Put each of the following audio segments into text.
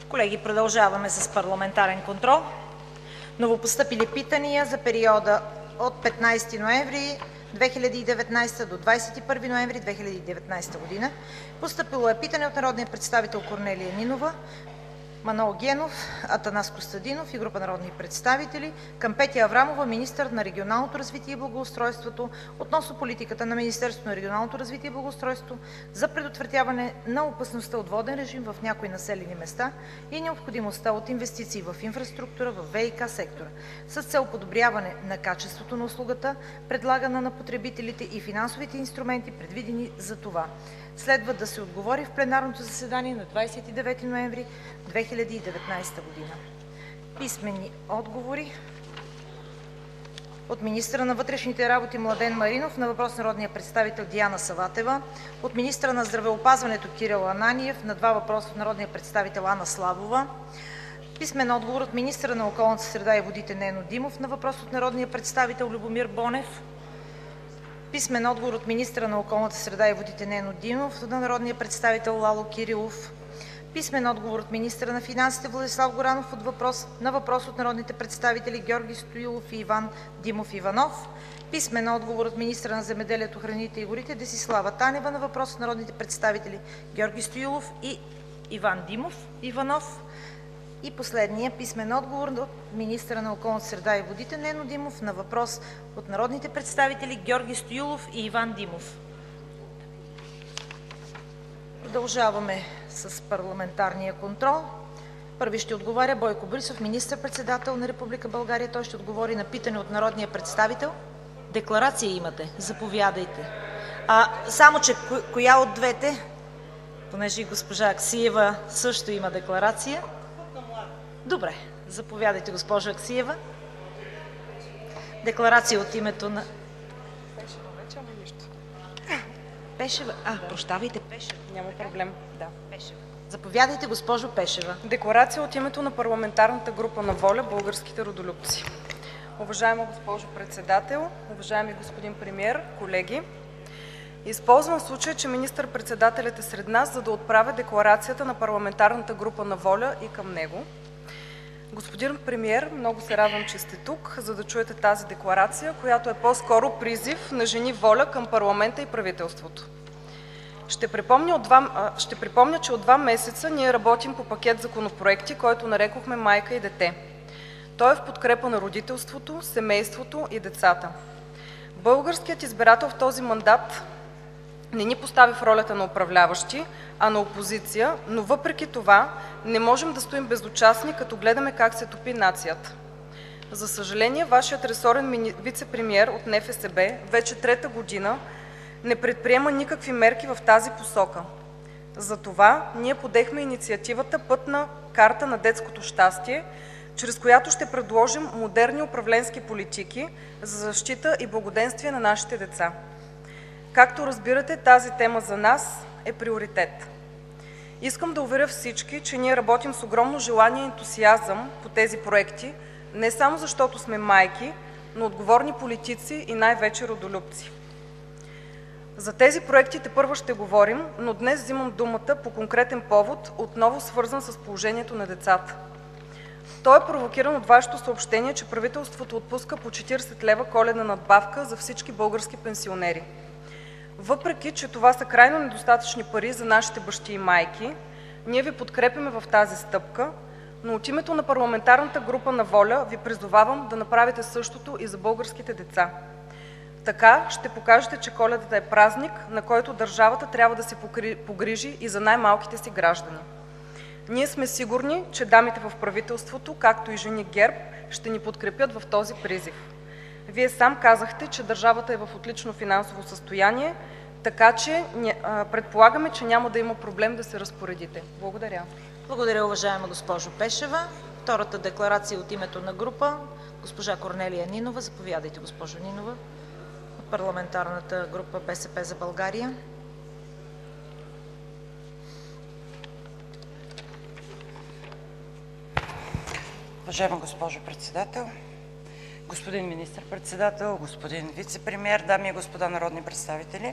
Колеги, продължаваме с парламентарен контрол. Новопостъпили питания за периода от 15 ноември 2019 до 21 ноември 2019 г. Постъпило е питане от народния представител Корнелия Нинова, Манол Генов, Атанас Костадинов и група народни представители към Петя Аврамова, министър на регионалното развитие и благоустройството, относно политиката на Министерството на регионалното развитие и благоустройството за предотвратяване на опасността от воден режим в някои населени места и необходимостта от инвестиции в инфраструктура във ВиК сектора с цел подобряване на качеството на услугата, предлагана на потребителите, и финансовите инструменти, предвидени за това. Следва да се отговори в пленарното заседание на 29 ноември 2019 г. Писмени отговори от министъра на вътрешните работи Младен Маринов на въпрос на народния представител Диана Саватева; от министъра на здравеопазването Кирил Ананиев на два въпроса от народния представител Анна Славова; писмен отговор от министъра на околната среда и водите Нено Димов на въпрос от народния представител Любомир Бонев; писмен отговор от министъра на околната среда и водите Нено Димов на народния представител Лало Кирилов; писмен отговор от министъра на финансите Владислав Горанов на въпрос от народните представители Георги Стоилов и Иван Димов Иванов; писмен отговор от министъра на земеделието, храните и горите Десислава Танева на въпрос от народните представители Георги Стоилов и Иван Димов Иванов; и последния писмен отговор от министъра на околната среда и водите Нено Димов на въпрос от народните представители Георги Стоилов и Иван Димов. Продължаваме с парламентарния контрол. Първи ще отговаря Бойко Борисов, министър-председател на Република България. Той ще отговори на питане от народния представител. Декларация имате. Заповядайте. Само че коя от двете? Понеже и госпожа Аксиева също има декларация. Добре, заповядайте, госпожо Аксиева. Декларация от името на... Пешева. Прощавайте, Пешева. Няма проблем. Да. Пешева. Заповядайте, госпожо Пешева. Декларация от името на парламентарната група на ВОЛЯ – Българските родолюбци. Уважаема госпожо председател, уважаеми господин премиер, колеги! Използвам случая, че министър-председателят е сред нас, за да отправя декларацията на парламентарната група на ВОЛЯ и към него. Господин премиер, много се радвам, че сте тук, за да чуете тази декларация, която е по-скоро призив на жени ВОЛЯ към парламента и правителството. Ще припомня, че от 2 месеца ние работим по пакет законопроекти, който нарекохме „Майка и дете“. Той е в подкрепа на родителството, семейството и децата. Българският избирател в този мандат не ни постави в ролята на управляващи, а на опозиция, но въпреки това не можем да стоим безучастни, като гледаме как се топи нацията. За съжаление, вашият ресорен вицепремиер от НФСБ вече 3-та година не предприема никакви мерки в тази посока. Затова ние подехме инициативата „Пътна карта на детското щастие“, чрез която ще предложим модерни управленски политики за защита и благоденствие на нашите деца. Както разбирате, тази тема за нас е приоритет. Искам да уверя всички, че ние работим с огромно желание и ентусиазъм по тези проекти, не само защото сме майки, но отговорни политици и най-вече родолюбци. За тези проекти тепърва ще говорим, но днес взимам думата по конкретен повод, отново свързан с положението на децата. Той е провокиран от вашето съобщение, че правителството отпуска по 40 лева коледна надбавка за всички български пенсионери. Въпреки че това са крайно недостатъчни пари за нашите бащи и майки, ние ви подкрепяме в тази стъпка, но от името на парламентарната група на ВОЛЯ ви призовавам да направите същото и за българските деца. Така ще покажете, че Коледата е празник, на който държавата трябва да се погрижи и за най-малките си граждани. Ние сме сигурни, че дамите в правителството, както и жени ГЕРБ, ще ни подкрепят в този призив. Вие сам казахте, че държавата е в отлично финансово състояние, така че предполагаме, че няма да има проблем да се разпоредите. Благодаря. Благодаря, уважаема госпожо Пешева. Втората декларация от името на група – госпожа Корнелия Нинова. Заповядайте, госпожо Нинова, от парламентарната група БСП за България. Уважаема госпожо председател, господин министър-председател, господин вицепремиер, дами и господа народни представители!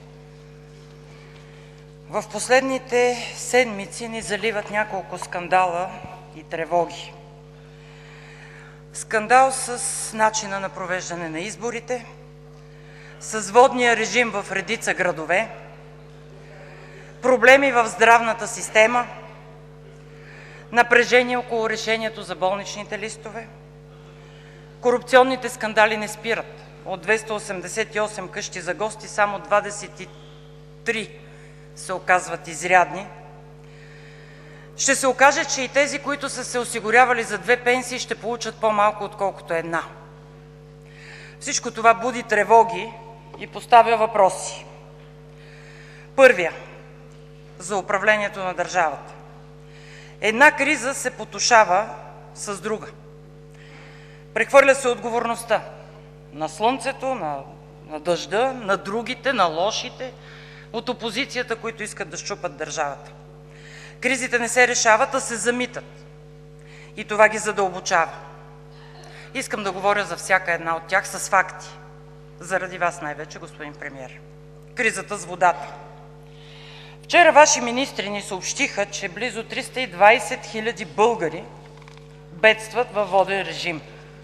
В последните седмици ни заливат няколко скандала и тревоги. Скандал с начина на провеждане на изборите, с водния режим в редица градове, проблеми в здравната система, напрежение около решението за болничните листове. Корупционните скандали не спират. От 288 къщи за гости само 23 се оказват изрядни. Ще се окаже, че и тези, които са се осигурявали за 2 пенсии, ще получат по-малко, отколкото една. Всичко това буди тревоги и поставя въпроси. Първия – за управлението на държавата. Една криза се потушава с друга. Прехвърля се отговорността на слънцето, на дъжда, на другите, на лошите, от опозицията, които искат да счупат държавата. Кризите не се решават, а се замитат. И това ги задълбочава. Искам да говоря за всяка една от тях с факти. Заради вас най-вече, господин премиер. Кризата с водата. Вчера ваши министри ни съобщиха, че близо 320 хиляди българи бедстват във воден режим.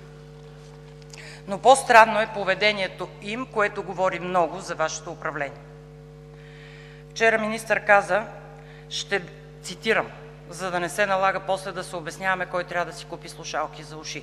Но по-странно е поведението им, което говори много за вашето управление. Вчера министър каза, ще цитирам, за да не се налага после да се обясняваме кой трябва да си купи слушалки за уши.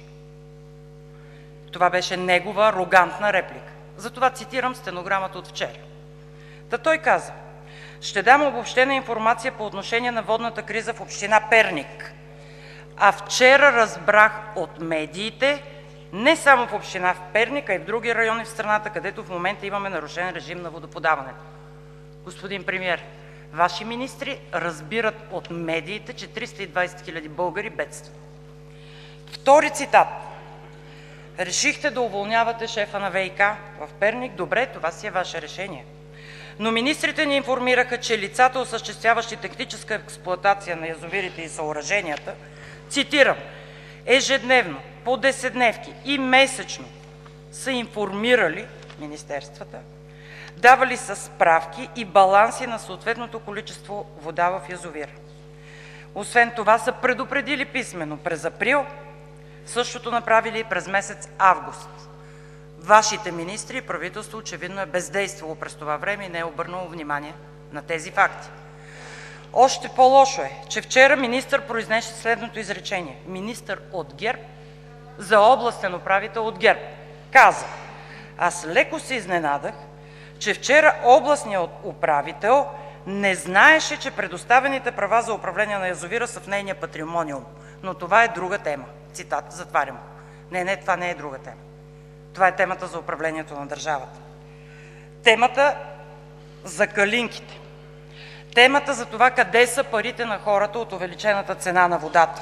Това беше негова арогантна реплика. Затова цитирам стенограмата от вчера. Та той каза: ще дам обобщена информация по отношение на водната криза в община Перник. А вчера разбрах от медиите, не само в община Перник, а и в други райони в страната, където в момента имаме нарушен режим на водоподаването. Господин премиер, ваши министри разбират от медиите, че 320 хиляди българи бедстват. Втори цитат. Решихте да уволнявате шефа на ВиК в Перник. Добре, това си е ваше решение. Но министрите ни информираха, че лицата, осъществяващи техническа експлоатация на язовирите и съоръженията, цитирам, ежедневно, по десетдневки и месечно са информирали министерствата, давали са справки и баланси на съответното количество вода в язовира. Освен това са предупредили писмено през април, същото направили и през месец август. Вашите министри и правителство очевидно е бездействало през това време и не е обърнало внимание на тези факти. Още по-лошо е, че вчера министър произнесе следното изречение. Министър от ГЕРБ за областен управител от ГЕРБ каза: аз леко се изненадах, че вчера областният управител не знаеше, че предоставените права за управление на язовира са в нейния патримониум. Но това е друга тема. Цитат, затварям. Не, това не е друга тема. Това е темата за управлението на държавата. Темата за калинките. Темата за това къде са парите на хората от увеличената цена на водата.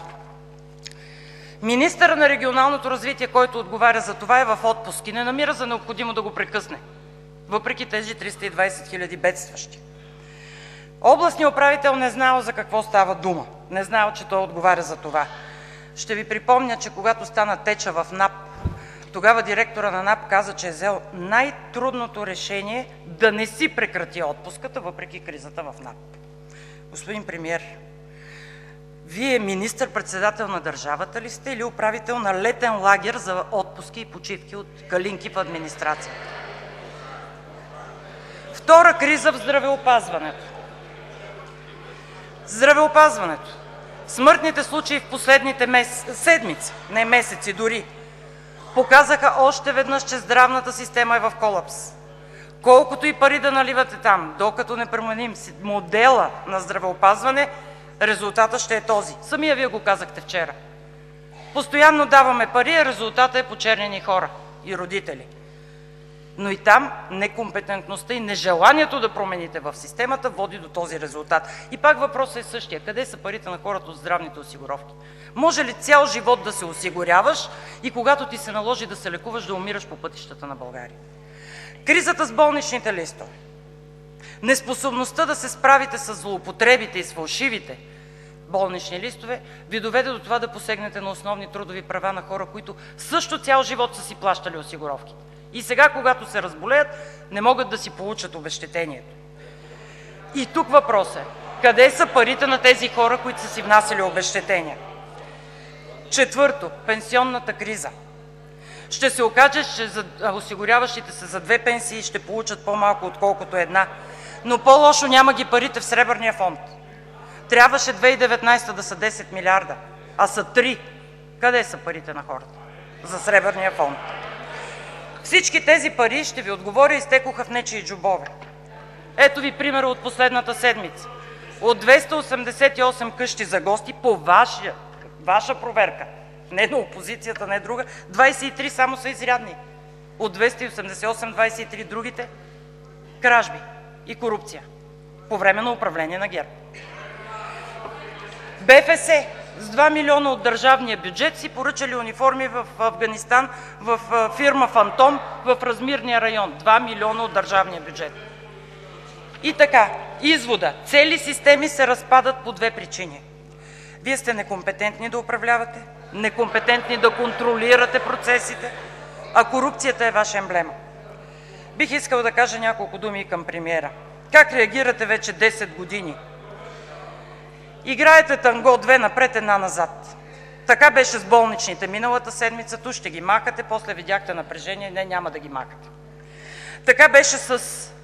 Министърът на регионалното развитие, който отговаря за това, е в отпуск и не намира за необходимо да го прекъсне, въпреки тези 320 хиляди бедстващи. Областният управител не знаел за какво става дума, не знаел, че той отговаря за това. Ще ви припомня, че когато стана теча в НАП, тогава директора на НАП каза, че е взел най-трудното решение да не си прекрати отпуската, въпреки кризата в НАП. Господин премиер, Вие министър-председател на държавата ли сте или управител на летен лагер за отпуски и почивки от калинки в администрацията? Втора криза в здравеопазването. Здравеопазването. Смъртните случаи в последните седмици, не месеци дори, показаха още веднъж, че здравната система е в колапс. Колкото и пари да наливате там, докато не променим модела на здравеопазване, резултатът ще е този. Самия Вие го казахте вчера. Постоянно даваме пари, а резултатът е почернени хора и родители. Но и там некомпетентността и нежеланието да промените в системата води до този резултат. И пак въпросът е същия. Къде са парите на хората от здравните осигуровки? Може ли цял живот да се осигуряваш и когато ти се наложи да се лекуваш, да умираш по пътищата на България? Кризата с болничните листове. Неспособността да се справите с злоупотребите и с фалшивите болнични листове ви доведе до това да посегнете на основни трудови права на хора, които също цял живот са си плащали осигуровките. И сега, когато се разболеят, не могат да си получат обезщетението. И тук въпросът е: къде са парите на тези хора, които са си внасяли обезщетения? Четвърто, пенсионната криза. Ще се окаже, че осигуряващите се за 2 пенсии ще получат по-малко, отколкото една. Но по-лошо, няма ги парите в Сребърния фонд. Трябваше 2019 да са 10 милиарда, а са 3. Къде са парите на хората за Сребърния фонд? Всички тези пари, ще ви отговоря, изтекоха в нечии джобове. Ето ви примера от последната седмица. От 288 къщи за гости по ваша проверка, не на опозицията, не друга, 23 само са изрядни. От 288, 23 другите – кражби и корупция по време на управление на ГЕРБ. БФС с 2 милиона от държавния бюджет си поръчали униформи в Афганистан в фирма „Фантом“ в Размирния район. 2 милиона от държавния бюджет. И така, извода: цели системи се разпадат по 2 причини. Вие сте некомпетентни да управлявате, некомпетентни да контролирате процесите, а корупцията е ваша емблема. Бих искал да кажа няколко думи и към премиера. Как реагирате вече 10 години? Играете танго 2 напред, 1 назад. Така беше с болничните миналата седмица. Ту ще ги махате, после видяхте напрежение, не, няма да ги махате. Така беше с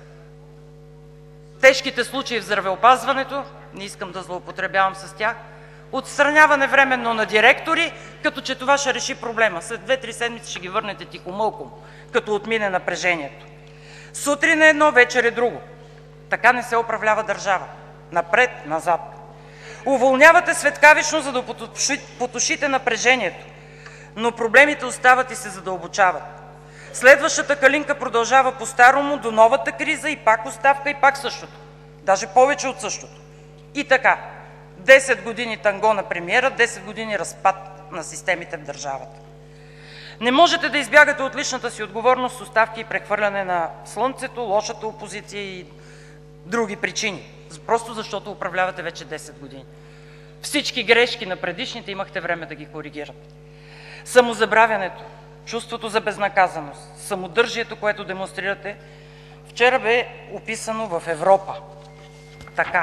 тежките случаи в здравеопазването, не искам да злоупотребявам с тях, отстраняване временно на директори, като че това ще реши проблема. След 2-3 седмици ще ги върнете тихомълком, като отмине напрежението. Сутрин е едно, вечер е друго. Така не се управлява държава. Напред, назад. Уволнявате светкавично, за да потушите напрежението, но проблемите остават и се задълбочават. Следващата калинка продължава по-старому до новата криза и пак оставка, и пак същото. Даже повече от същото. И така, 10 години танго на премиера, 10 години разпад на системите в държавата. Не можете да избягате от личната си отговорност с оставки и прехвърляне на слънцето, лошата опозиция и други причини. Просто защото управлявате вече 10 години. Всички грешки на предишните имахте време да ги коригирате. Самозабравянето, чувството за безнаказаност, самодържието, което демонстрирате, вчера бе описано в Европа. Така.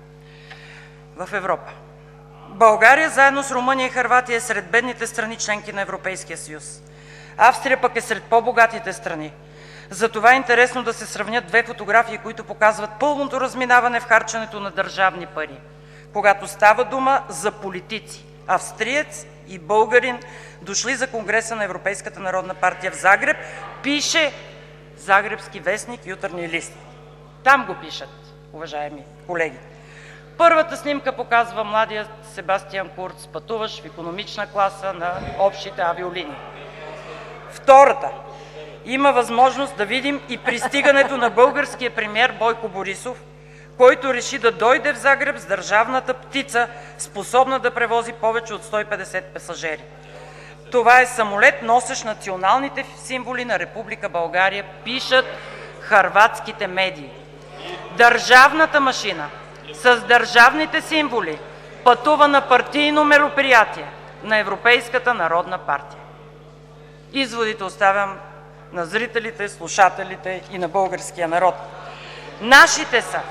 В Европа. България заедно с Румъния и Хърватия е сред бедните страни, членки на Европейския съюз. Австрия пък е сред по-богатите страни. Затова е интересно да се сравнят 2 фотографии, които показват пълното разминаване в харченето на държавни пари, когато става дума за политици – австриец и българин, дошли за Конгреса на Европейската народна партия в Загреб, пише Загребски вестник „Ютърни лист“. Там го пишат, уважаеми колеги. Първата снимка показва младия Себастиан Курц, пътуващ в икономична класа на общите авиолинии. Втората има възможност да видим и пристигането на българския премиер Бойко Борисов, който реши да дойде в Загреб с държавната птица, способна да превози повече от 150 пасажери. Това е самолет, носещ националните символи на Република България, пишат хърватските медии. Държавната машина с държавните символи пътува на партийно мероприятие на Европейската народна партия. Изводите оставям на зрителите, слушателите и на българския народ. Нашите са: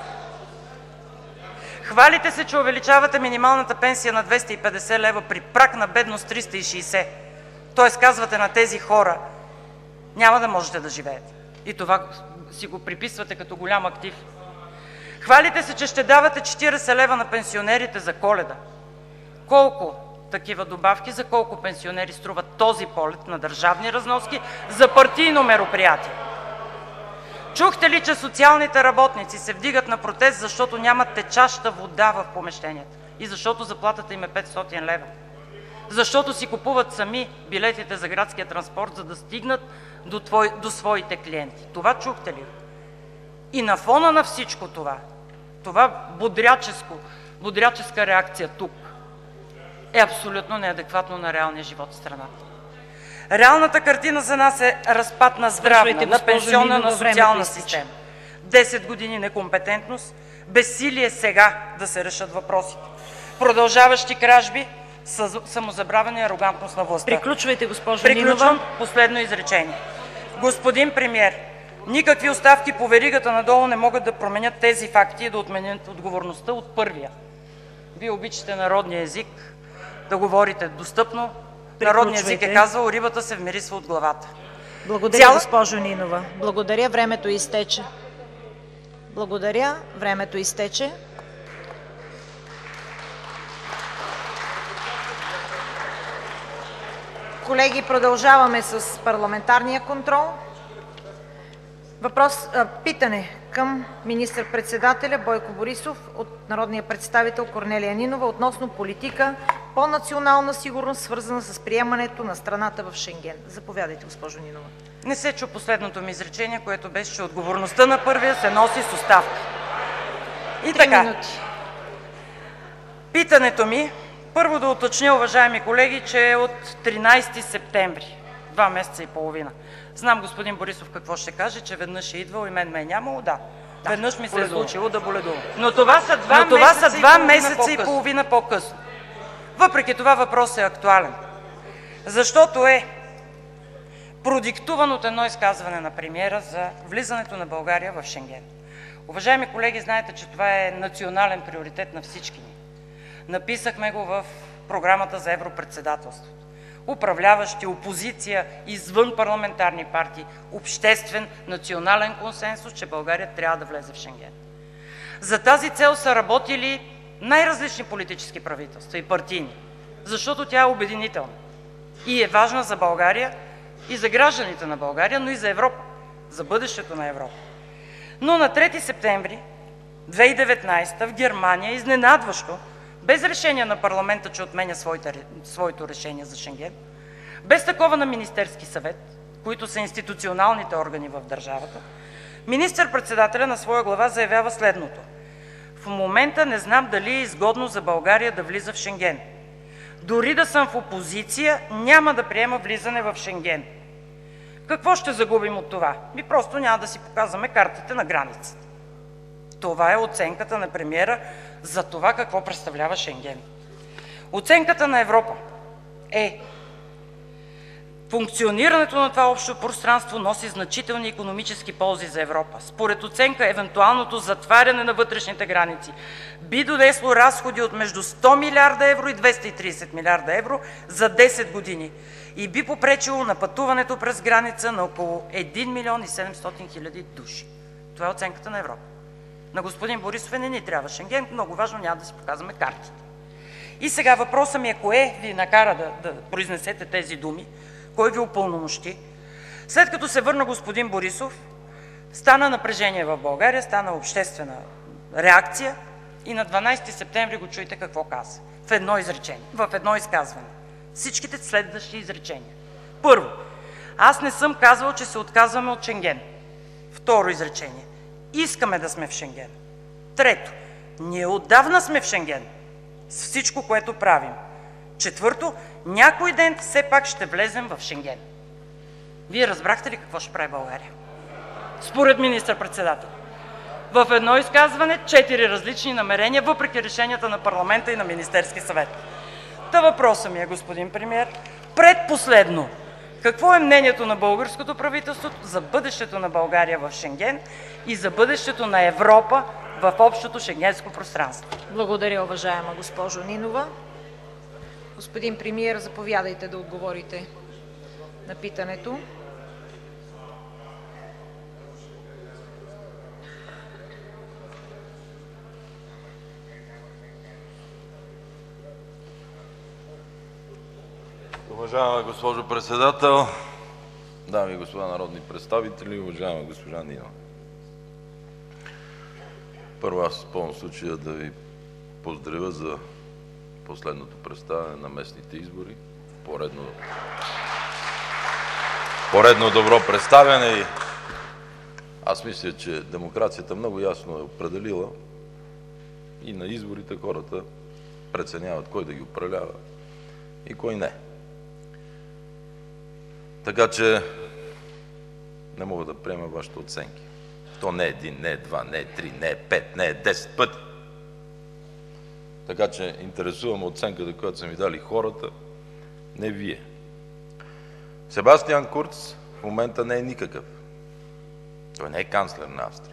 хвалите се, че увеличавате минималната пенсия на 250 лева при праг на бедност 360. Тоест казвате на тези хора: няма да можете да живеете. И това си го приписвате като голям актив. Хвалите се, че ще давате 40 лева на пенсионерите за Коледа. Колко такива добавки, за колко пенсионери струва този полет на държавни разноски за партийно мероприятие? Чухте ли, че социалните работници се вдигат на протест, защото нямат течаща вода в помещенията и защото заплатата им е 500 лева? Защото си купуват сами билетите за градския транспорт, за да стигнат до своите клиенти. Това чухте ли? И на фона на всичко това бодряческа реакция тук е абсолютно неадекватно на реалния живот в страната. Реалната картина за нас е разпад на здравна, на пенсионна, на социална система. 10 години некомпетентност, безсилие сега да се решат въпросите. Продължаващи кражби, самозабравяне и арогантност на властта. Приключвайте, госпожо Нинова. Приключвам. Последно изречение. Господин премиер, никакви оставки по веригата надолу не могат да променят тези факти и да отменят отговорността от първия. Вие обичате народния език. да говорите достъпно. Народният език е казал: рибата се вмирисва от главата. Благодаря, госпожо Нинова. Благодаря, времето изтече. Благодаря, времето изтече. Колеги, продължаваме с парламентарния контрол. Питане към министър-председателя Бойко Борисов от народния представител Корнелия Нинова относно политика по национална сигурност, свързана с приемането на страната в Шенген. Заповядайте, госпожо Нинова. Не се чу последното ми изречение, което беше, че отговорността на първия се носи с оставка. И така, питането ми, първо да уточня, уважаеми колеги, че е от 13 септември, 2 месеца и половина. Знам господин Борисов какво ще каже, че веднъж е идвал и мен ме е нямало, да. Веднъж ми се е случило да боледувам. Но това са 2 месеца и половина по-късно. Въпреки това въпросът е актуален, защото е продиктуван от едно изказване на премиера за влизането на България в Шенген. Уважаеми колеги, знаете, че това е национален приоритет на всички ни. Написахме го в програмата за европредседателството. Управляващи, опозиция, извън парламентарни партии, обществен, национален консенсус, че България трябва да влезе в Шенген. За тази цел са работили най-различни политически правителства и партийни, защото тя е обединителна и е важна за България и за гражданите на България, но и за Европа, за бъдещето на Европа. Но на 3 септември 2019 в Германия изненадващо, без решение на парламента, че отменя своето решение за Шенген, без такова на Министерски съвет, които са институционалните органи в държавата, министър-председателят на своя глава заявява следното: в момента не знам дали е изгодно за България да влиза в Шенген. Дори да съм в опозиция, няма да приема влизане в Шенген. Какво ще загубим от това? Просто няма да си показваме картите на границата. Това е оценката на премиера за това какво представлява Шенген. Оценката на Европа е: функционирането на това общо пространство носи значителни икономически ползи за Европа. Според оценка, евентуалното затваряне на вътрешните граници би донесло разходи от между 100 милиарда евро и 230 милиарда евро за 10 години и би попречило на пътуването през граница на около 1 милион и 700 хиляди души. Това е оценката на Европа. На господин Борисов не ни трябва Шенген, много важно, няма да си показваме картите. И сега въпросът ми е: кое ви накара да произнесете тези думи? Кой ви упълномощи? След като се върна господин Борисов, стана напрежение в България, стана обществена реакция и на 12 септември го чуйте какво каза. В едно изречение, в едно изказване. Всичките следващи изречения. Първо, аз не съм казвал, че се отказваме от Шенген. Второ изречение: искаме да сме в Шенген. Трето, ние отдавна сме в Шенген с всичко, което правим. Четвърто, някой ден все пак ще влезем в Шенген. Вие разбрахте ли какво ще прави България? Според министър-председател. В едно изказване 4 различни намерения, въпреки решенията на парламента и на Министерски съвет. Та въпросът ми е, господин премиер, предпоследно: какво е мнението на българското правителство за бъдещето на България в Шенген и за бъдещето на Европа в общото шенгенско пространство? Благодаря, уважаема госпожо Нинова. Господин премиер, заповядайте да отговорите на питането. Уважаема госпожо Председател, дами и господа народни представители, уважаема госпожа Нинова! Първо, аз използвам случая да ви поздравя за последното представяне на местните избори. Поредно добро представяне. Аз мисля, че демокрацията много ясно е определила и на изборите хората преценяват кой да ги управлява и кой не. Така че не мога да приема вашите оценки. То не е 1, не е 2, не е 3, не е 5, не е 10 пъти. Така че интересувам оценката, която са ми дали хората, не вие. Себастиан Курц в момента не е никакъв. Той не е канцлер на Австрия.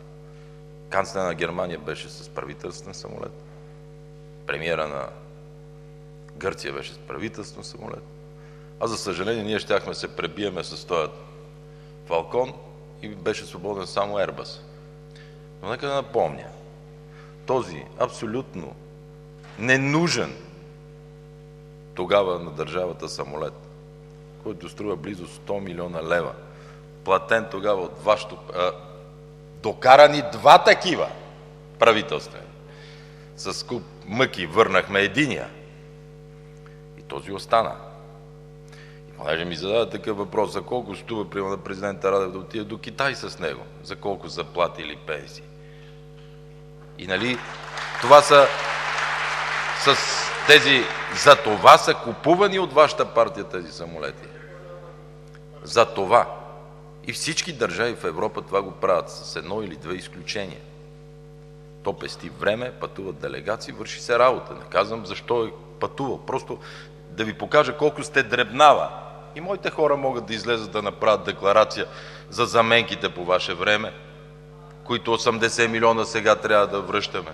Канцлер на Германия беше с правителствен самолет. Премиера на Гърция беше с правителствен самолет. А за съжаление ние щяхме се пребиеме с този Фалкон и беше свободен само Airbus. Но нека да напомня, този абсолютно ненужен тогава на държавата самолет, който струва близо 100 милиона лева, платен тогава от вашето... докарани два такива правителствени. С куп мъки върнахме единия. И този остана. И понеже ми зададе такъв въпрос, за колко струва, примерно, на президента Радев да отиде до Китай с него, за колко заплати или пенсии. И нали, това са с тези... За това са купувани от вашата партия тези самолети. За това. И всички държави в Европа това го правят с едно или две изключения. То пести време, пътуват делегации, върши се работа. Не казвам защо е пътувал. Просто да ви покажа колко сте дребнава. И моите хора могат да излезат да направят декларация за заменките по ваше време, които 80 милиона сега трябва да връщаме.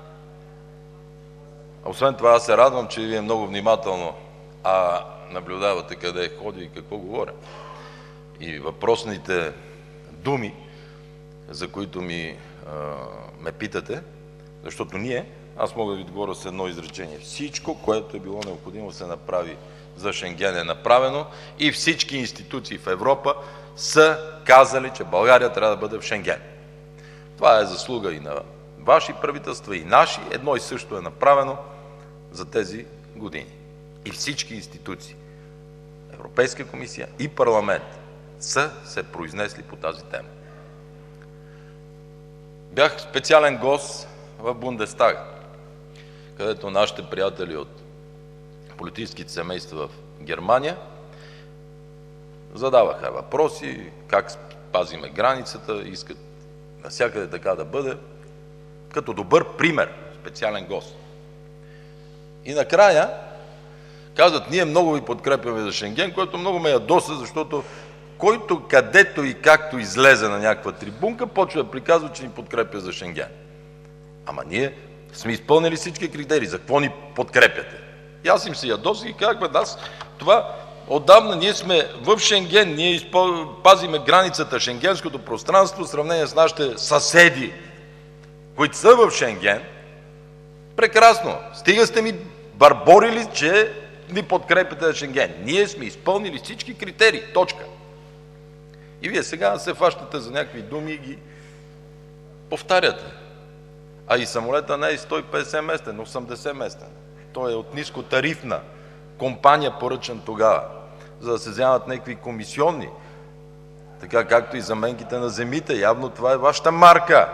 А освен това, аз се радвам, че вие много внимателно наблюдавате къде ходя и какво говоря. И въпросните думи, за които ме питате, защото аз мога да ви отговоря с едно изречение. Всичко, което е било необходимо да се направи за Шенген, е направено и всички институции в Европа са казали, че България трябва да бъде в Шенген. Това е заслуга и на ваши правителства, и наши. Едно и също е направено за тези години. И всички институции, Европейска комисия и парламент, са се произнесли по тази тема. Бях специален гост в Бундестага, където нашите приятели от политическите семейства в Германия задаваха въпроси, как пазиме границата, искат навсякъде така да бъде, като добър пример, специален гост. И накрая казват, ние много ви подкрепяме за Шенген, което много ме ядоса, защото който където и както излезе на някаква трибунка, почва да приказва, че ни подкрепя за Шенген. Ама ние сме изпълнили всички критерии. За какво ни подкрепяте? И аз им се ядосах и казах, това отдавна ние сме в Шенген, ние пазиме границата, шенгенското пространство в сравнение с нашите съседи, които са в Шенген. Прекрасно. Стига сте ми барборили, че ни подкрепяте за Шенген. Ние сме изпълнили всички критерии. Точка. И вие сега се фащате за някакви думи и ги повтаряте. А и самолета не е 150 местен, 80 местен. Той е от нискотарифна компания, поръчан тогава, за да се вземат някакви комисионни, така както и заменките на земите. Явно това е вашата марка.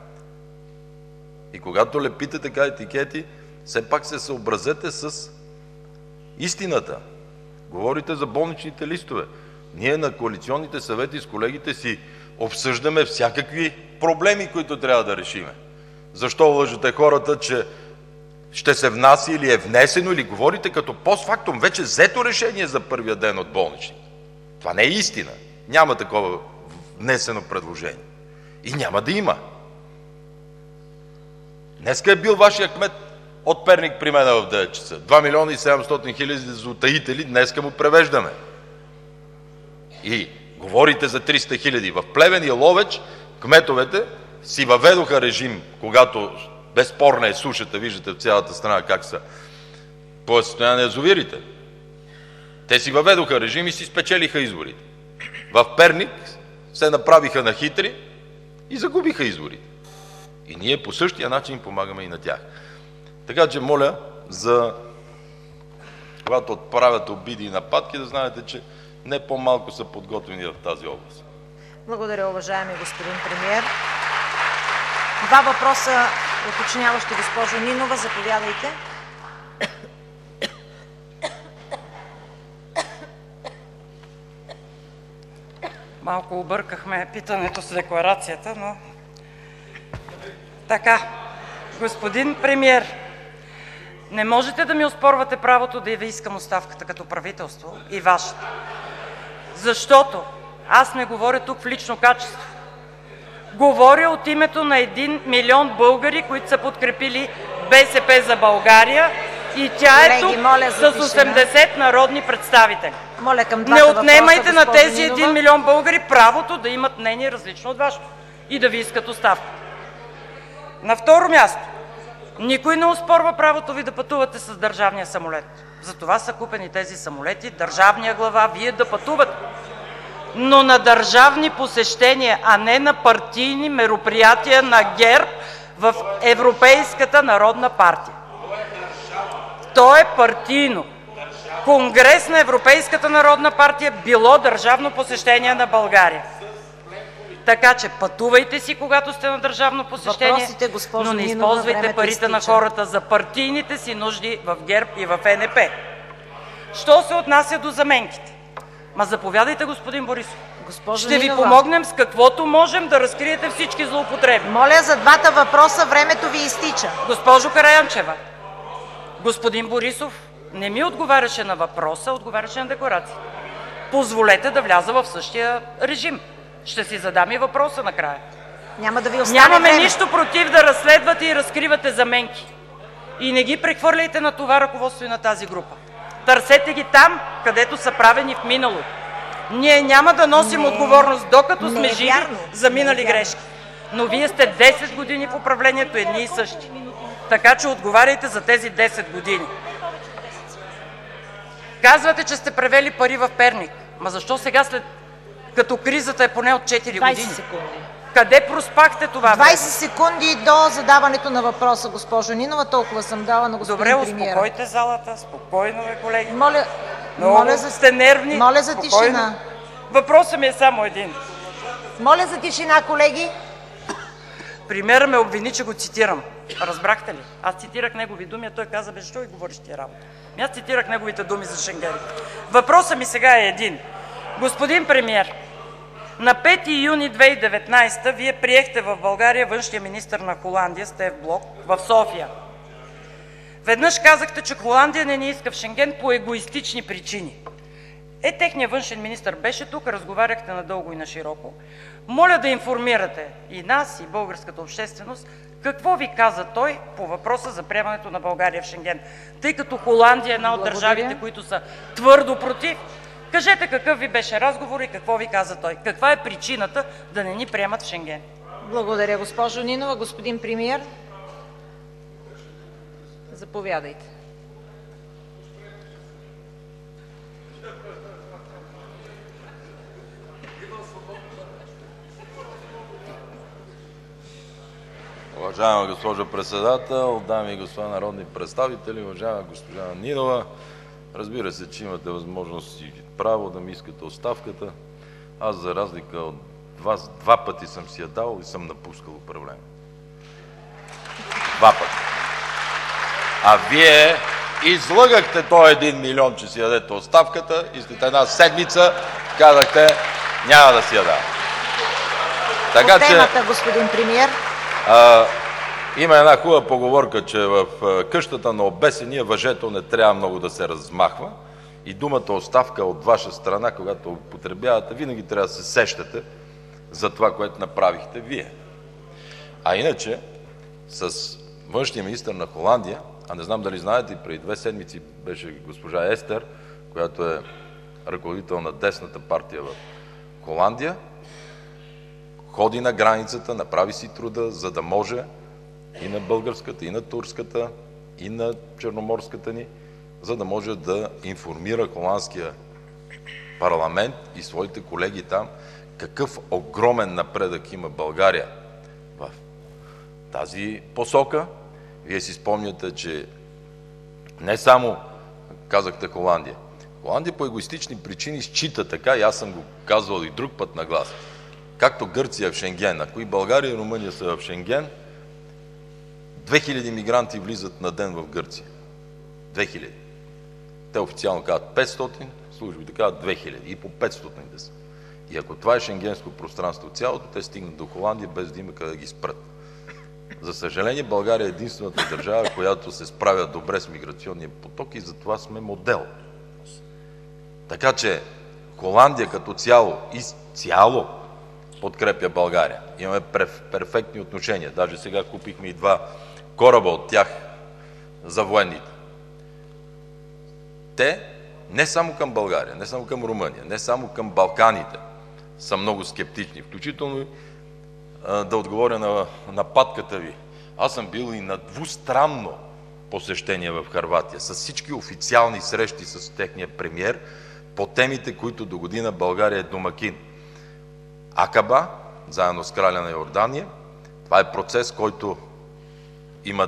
И когато лепите така етикети, все пак се съобразете с истината. Говорите за болничните листове. Ние на коалиционните съвети с колегите си обсъждаме всякакви проблеми, които трябва да решиме. Защо лъжете хората, че ще се внася или е внесено, или говорите като постфактум вече взето решение за първия ден от болничните? Това не е истина. Няма такова внесено предложение. И няма да има. Днеска е бил вашия кмет от Перник при мен в 9 часа. 2 милиона и 700 хиляди за утаители днеска му превеждаме. И говорите за 300 хиляди. В Плевен и Ловеч кметовете си въведоха режим, когато безспорна е сушата, виждате в цялата страна как са по състояние на язовирите. Те си въведоха режим и си спечелиха изборите. В Перник се направиха на хитри и загубиха изборите. И ние по същия начин помагаме и на тях. Така че моля, когато отправят обиди и нападки, да знаете, че не по-малко са подготвени в тази област. Благодаря, уважаеми господин премиер. Два въпроса уточняващи, госпожо Нинова. Заповядайте. Малко объркахме питането с декларацията, но така. Господин премиер, не можете да ми оспорвате правото да ви искам оставката като правителство и вашата. Защото аз не говоря тук в лично качество. Говоря от името на 1 милион българи, които са подкрепили БСП за България И тя е Колеги, тук моля за с тишина. 80 народни представители. Моля към Не двата отнемайте въпроса, на госпожо тези Нинова. 1 милион българи правото да имат мнение различно от вашето и да ви искат оставка. На второ място, никой не оспорва правото ви да пътувате с държавния самолет. Затова са купени тези самолети, държавния глава, вие да пътувате. Но на държавни посещения, а не на партийни мероприятия на ГЕРБ в Европейската народна партия. То е партийно. Конгрес на Европейската народна партия било държавно посещение на България. Така че пътувайте си, когато сте на държавно посещение, Въпросите, госпожо но не Нинова, използвайте времето парите на изтича. хората за партийните си нужди в ГЕРБ и в ЕНП. Що се отнася до заменките? Заповядайте, господин Борисов. Госпожо Ще ви Нинова. помогнем с каквото можем да разкриете всички злоупотреби. Моля за двата въпроса, времето ви изтича. Госпожо Караянчева, господин Борисов не ми отговаряше на въпроса, отговаряше на декларация. Позволете да вляза в същия режим. Ще си задам и въпроса накрая. Няма да ви остане Нямаме време. нищо против да разследвате и разкривате заменки. И не ги прехвърляйте на това ръководство и на тази група. Търсете ги там, където са правени в миналото. Ние няма да носим отговорност, докато не сме е живи вярно. за минали Не е вярно. грешки. Но вие сте 10 години в управлението едни и същи. Така че отговаряйте за тези 10 години. Казвате, че сте превели пари в Перник. Защо сега, след като кризата е поне от 4 20 години? секунди. Къде проспахте това 20 време? секунди до задаването на въпроса, госпожо Нинова. Толкова съм дала на господин Добре, премиера. успокойте залата. Спокойно, бе, колеги. Моля, Много моля за, сте нервни. моля за Спокойно. тишина. Въпросът ми е само един. Моля за тишина, колеги. Премиерът ме обвини, че го цитирам. Разбрахте ли? Аз цитирах негови думи, а той каза: бе, защо и говориш тия работа? Аз цитирах неговите думи за Шенген. Въпросът ми сега е един. Господин премиер, на 5 юни 2019 вие приехте в България външния министър на Холандия Стеф Блок в София. Веднъж казахте, че Холандия не ни иска в Шенген по егоистични причини. Техният външен министър беше тук, разговаряхте надълго и нашироко. Моля да информирате и нас, и българската общественост, какво ви каза той по въпроса за приемането на България в Шенген, тъй като Холандия е една от държавите, които са твърдо против. Кажете какъв ви беше разговор и какво ви каза той. Каква е причината да не ни приемат в Шенген? Благодаря, госпожо Нинова. Господин премиер, заповядайте. Уважаема госпожо председател, дами и господа народни представители, уважаема госпожа Нинова, разбира се, че имате възможност и право да ми искате оставката. Аз, за разлика от вас, 2 пъти съм си я дал и съм напускал управление. 2 пъти. А вие излъгахте този 1 милион, че си ядете оставката и след една седмица казахте: няма да си я дам. Така По че темата, господин премиер. има една хубава поговорка, че в къщата на обесения въжето не трябва много да се размахва и думата оставка от ваша страна, когато употребявате, винаги трябва да се сещате за това, което направихте вие. А иначе, с външния министър на Холандия, а не знам дали знаете, преди 2 седмици беше госпожа Естер, която е ръководител на десната партия в Холандия, ходи на границата, направи си труда, за да може и на българската, и на турската, и на черноморската ни, за да може да информира холандския парламент и своите колеги там какъв огромен напредък има България в тази посока. Вие си спомняте, че не само казахте Холандия. Холандия по егоистични причини счита така, и аз съм го казвал и друг път на глас. Както Гърция е в Шенген, ако и България и Румъния са в Шенген, 2000 мигранти влизат на ден в Гърция. 2000. Те официално казват 500, службите казват 2000 и по 500 да са. И ако това е шенгенско пространство цялото, те стигнат до Холандия без да има къде да ги спрат. За съжаление, България е единствената държава, която се справя добре с миграционния поток и затова сме модел. Така че Холандия като цяло изцяло подкрепя България. Имаме перфектни отношения. Даже сега купихме и 2 кораба от тях за военните. Те не само към България, не само към Румъния, не само към Балканите са много скептични, включително да отговоря на нападката ви. Аз съм бил и на двустранно посещение в Хърватия с всички официални срещи с техния премиер по темите, които до година България е домакин. Акаба, заедно с краля на Йордания. Това е процес, който има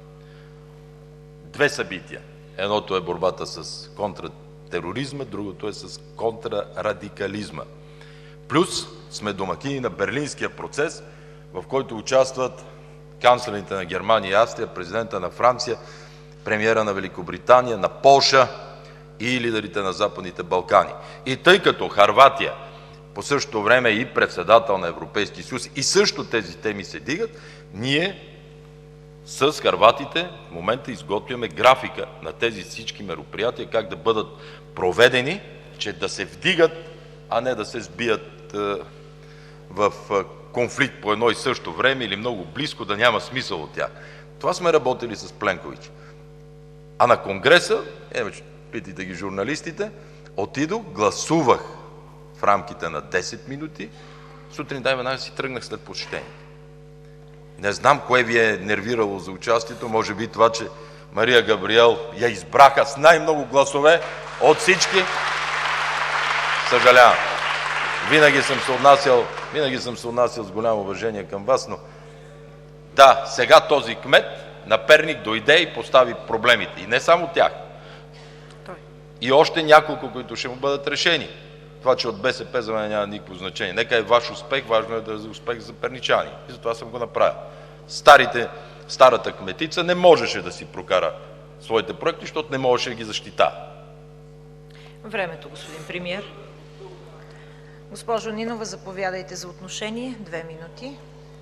две събития. Едното е борбата с контратероризма, другото е с контрарадикализма. Плюс сме домакини на Берлинския процес, в който участват канцлерите на Германия и Австрия, президента на Франция, премиера на Великобритания, на Полша и лидерите на Западните Балкани. И тъй като Хърватия по същото време е и председател на Европейския съюз и също тези теми се дигат, ние с хърватите в момента изготвяме графика на тези всички мероприятия, как да бъдат проведени, че да се вдигат, а не да се сбият в конфликт по едно и също време или много близко, да няма смисъл от тях. Това сме работили с Пленкович. А на Конгреса, питайте ги журналистите, отидох, гласувах в рамките на 10 минути, сутринта веднага си тръгнах след посещение. Не знам кое ви е нервирало за участието, може би това, че Мария Габриел я избраха с най-много гласове от всички. Съжалявам. Винаги съм се отнасял с голямо уважение към вас, но да, сега този кмет на Перник дойде и постави проблемите. И не само тях. И още няколко, които ще му бъдат решени. Това, че от БСП за мен няма никакво значение. Нека е ваш успех, важно е да е успех за перничани. И затова съм го направил. Старата кметица не можеше да си прокара своите проекти, защото не можеше да ги защита. Времето, господин премиер. Госпожо Нинова, заповядайте за отношение. 2 минути.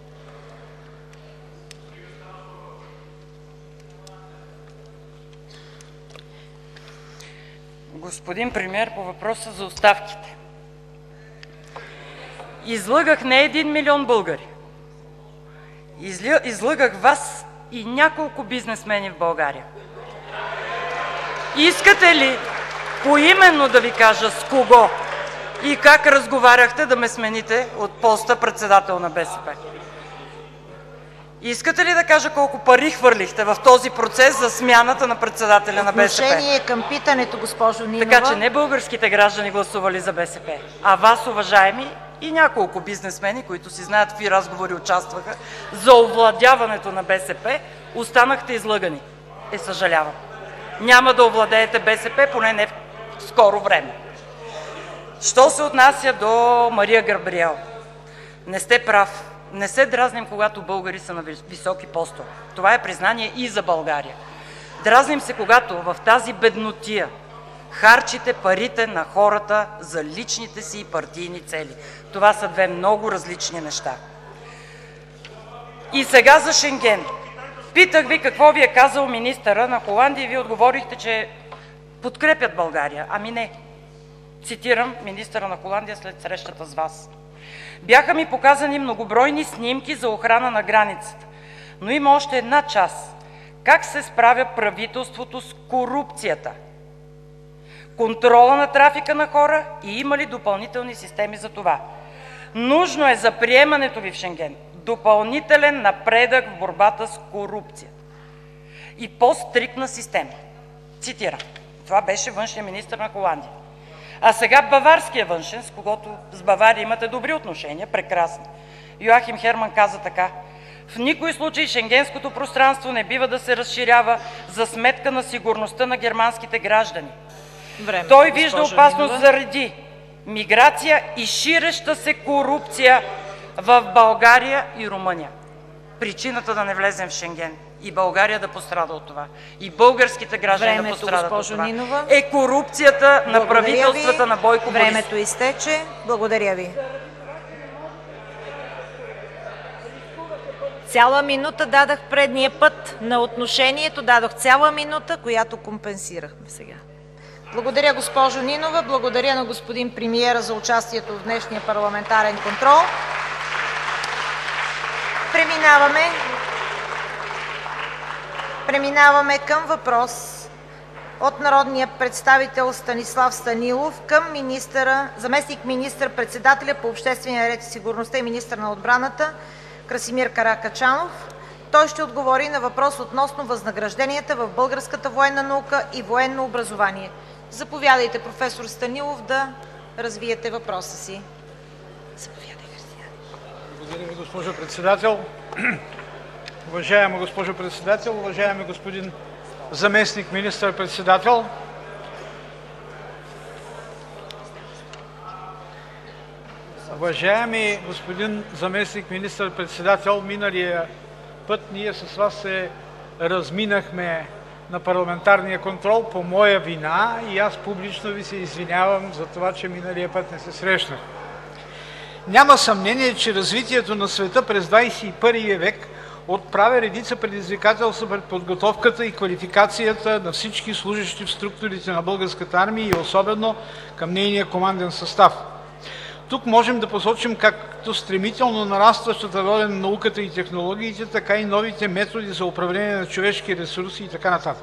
Господин премиер, по въпроса за оставките. Излъгах не 1 милион българи. Излъгах вас и няколко бизнесмени в България. Искате ли поименно да ви кажа с кого и как разговаряхте да ме смените от поста председател на БСП? Искате ли да кажа колко пари хвърлихте в този процес за смяната на председателя на БСП? Отношение към питането, госпожо Нинова. Така че не българските граждани гласували за БСП, а вас, уважаеми, и няколко бизнесмени, които си знаят в какви разговори участваха за овладяването на БСП, останахте излъгани. Съжалявам. Няма да овладеете БСП, поне не в скоро време. Що се отнася до Мария Габриел, не сте прав. Не се дразним, когато българи са на високи постове. Това е признание и за България. Дразним се, когато в тази беднотия харчите парите на хората за личните си и партийни цели. Това са две много различни неща. И сега за Шенген. Питах ви какво ви е казал министъра на Холандия и ви отговорихте, че подкрепят България. Ами не. Цитирам министъра на Холандия след срещата с вас. Бяха ми показани многобройни снимки за охрана на границата, но има още една част. Как се справя правителството с корупцията? Контрола на трафика на хора и има ли допълнителни системи за това? Нужно е за приемането ви в Шенген допълнителен напредък в борбата с корупцията и по-стриктна система. Цитирам. Това беше външният министър на Холандия. А сега баварския външен, с когото с Бавария имате добри отношения, прекрасни. Йоахим Херман каза така: в никой случай шенгенското пространство не бива да се разширява за сметка на сигурността на германските граждани. Той вижда опасност заради миграция и ширеща се корупция в България и Румъния. Причината да не влезем в Шенген и България да пострада от това, и българските граждани да пострадат от това, Нинова, е корупцията на правителствата на Бойко Борисов. Времето изтече. Благодаря ви. Цяла минута дадах предния път на отношението, дадох цяла минута, която компенсирахме сега. Благодаря, госпожо Нинова. Благодаря на господин премиера за участието в днешния парламентарен контрол. Преминаваме към въпрос от народния представител Станислав Станилов към заместник министър-председателя по обществения ред и сигурността и министър на отбраната Красимир Каракачанов. Той ще отговори на въпрос относно възнагражденията в българската военна наука и военно образование. Заповядайте, професор Станилов, да развиете въпроса си. Благодаря ви, госпожо председател. Уважаема госпожо председател, уважаеми господин заместник министър-председател, уважаеми господин заместник министър-председател, миналия път ние с вас се разминахме на парламентарния контрол по моя вина и аз публично ви се извинявам за това, че миналия път не се срещнах. Няма съмнение, че развитието на света през 21 век отправя редица предизвикателства пред подготовката и квалификацията на всички служащи в структурите на Българската армия и особено към нейния команден състав. Тук можем да посочим както стремително нарастващата роля на науката и технологиите, така и новите методи за управление на човешки ресурси и така нататък.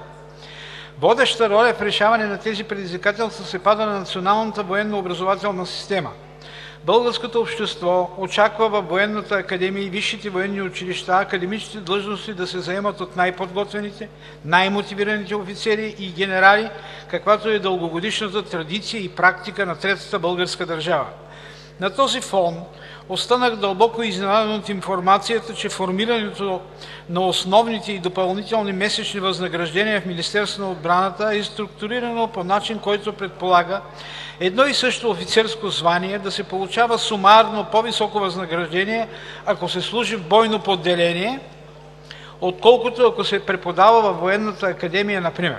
Водеща роля в решаване на тези предизвикателства се пада на националната военно-образователна система. Българското общество очаква във военната академия и висшите военни училища академичните длъжности да се заемат от най-подготвените, най-мотивираните офицери и генерали, каквато е дългогодишната традиция и практика на Третата българска държава. На този фон останах дълбоко изненадан от информацията, че формирането на основните и допълнителни месечни възнаграждения в Министерството на отбраната е структурирано по начин, който предполага едно и също офицерско звание да се получава сумарно по-високо възнаграждение, ако се служи в бойно поделение, отколкото ако се преподава във военната академия, например.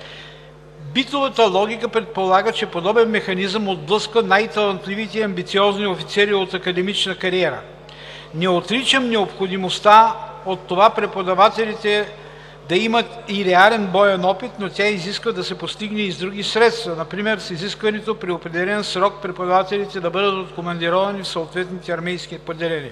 Битовата логика предполага, че подобен механизъм отблъсква най-талантливите и амбициозни офицери от академична кариера. Не отричам необходимостта от това преподавателите да имат и реален боен опит, но тя изисква да се постигне и с други средства, например с изискването при определен срок преподавателите да бъдат откомандировани в съответните армейски поделения.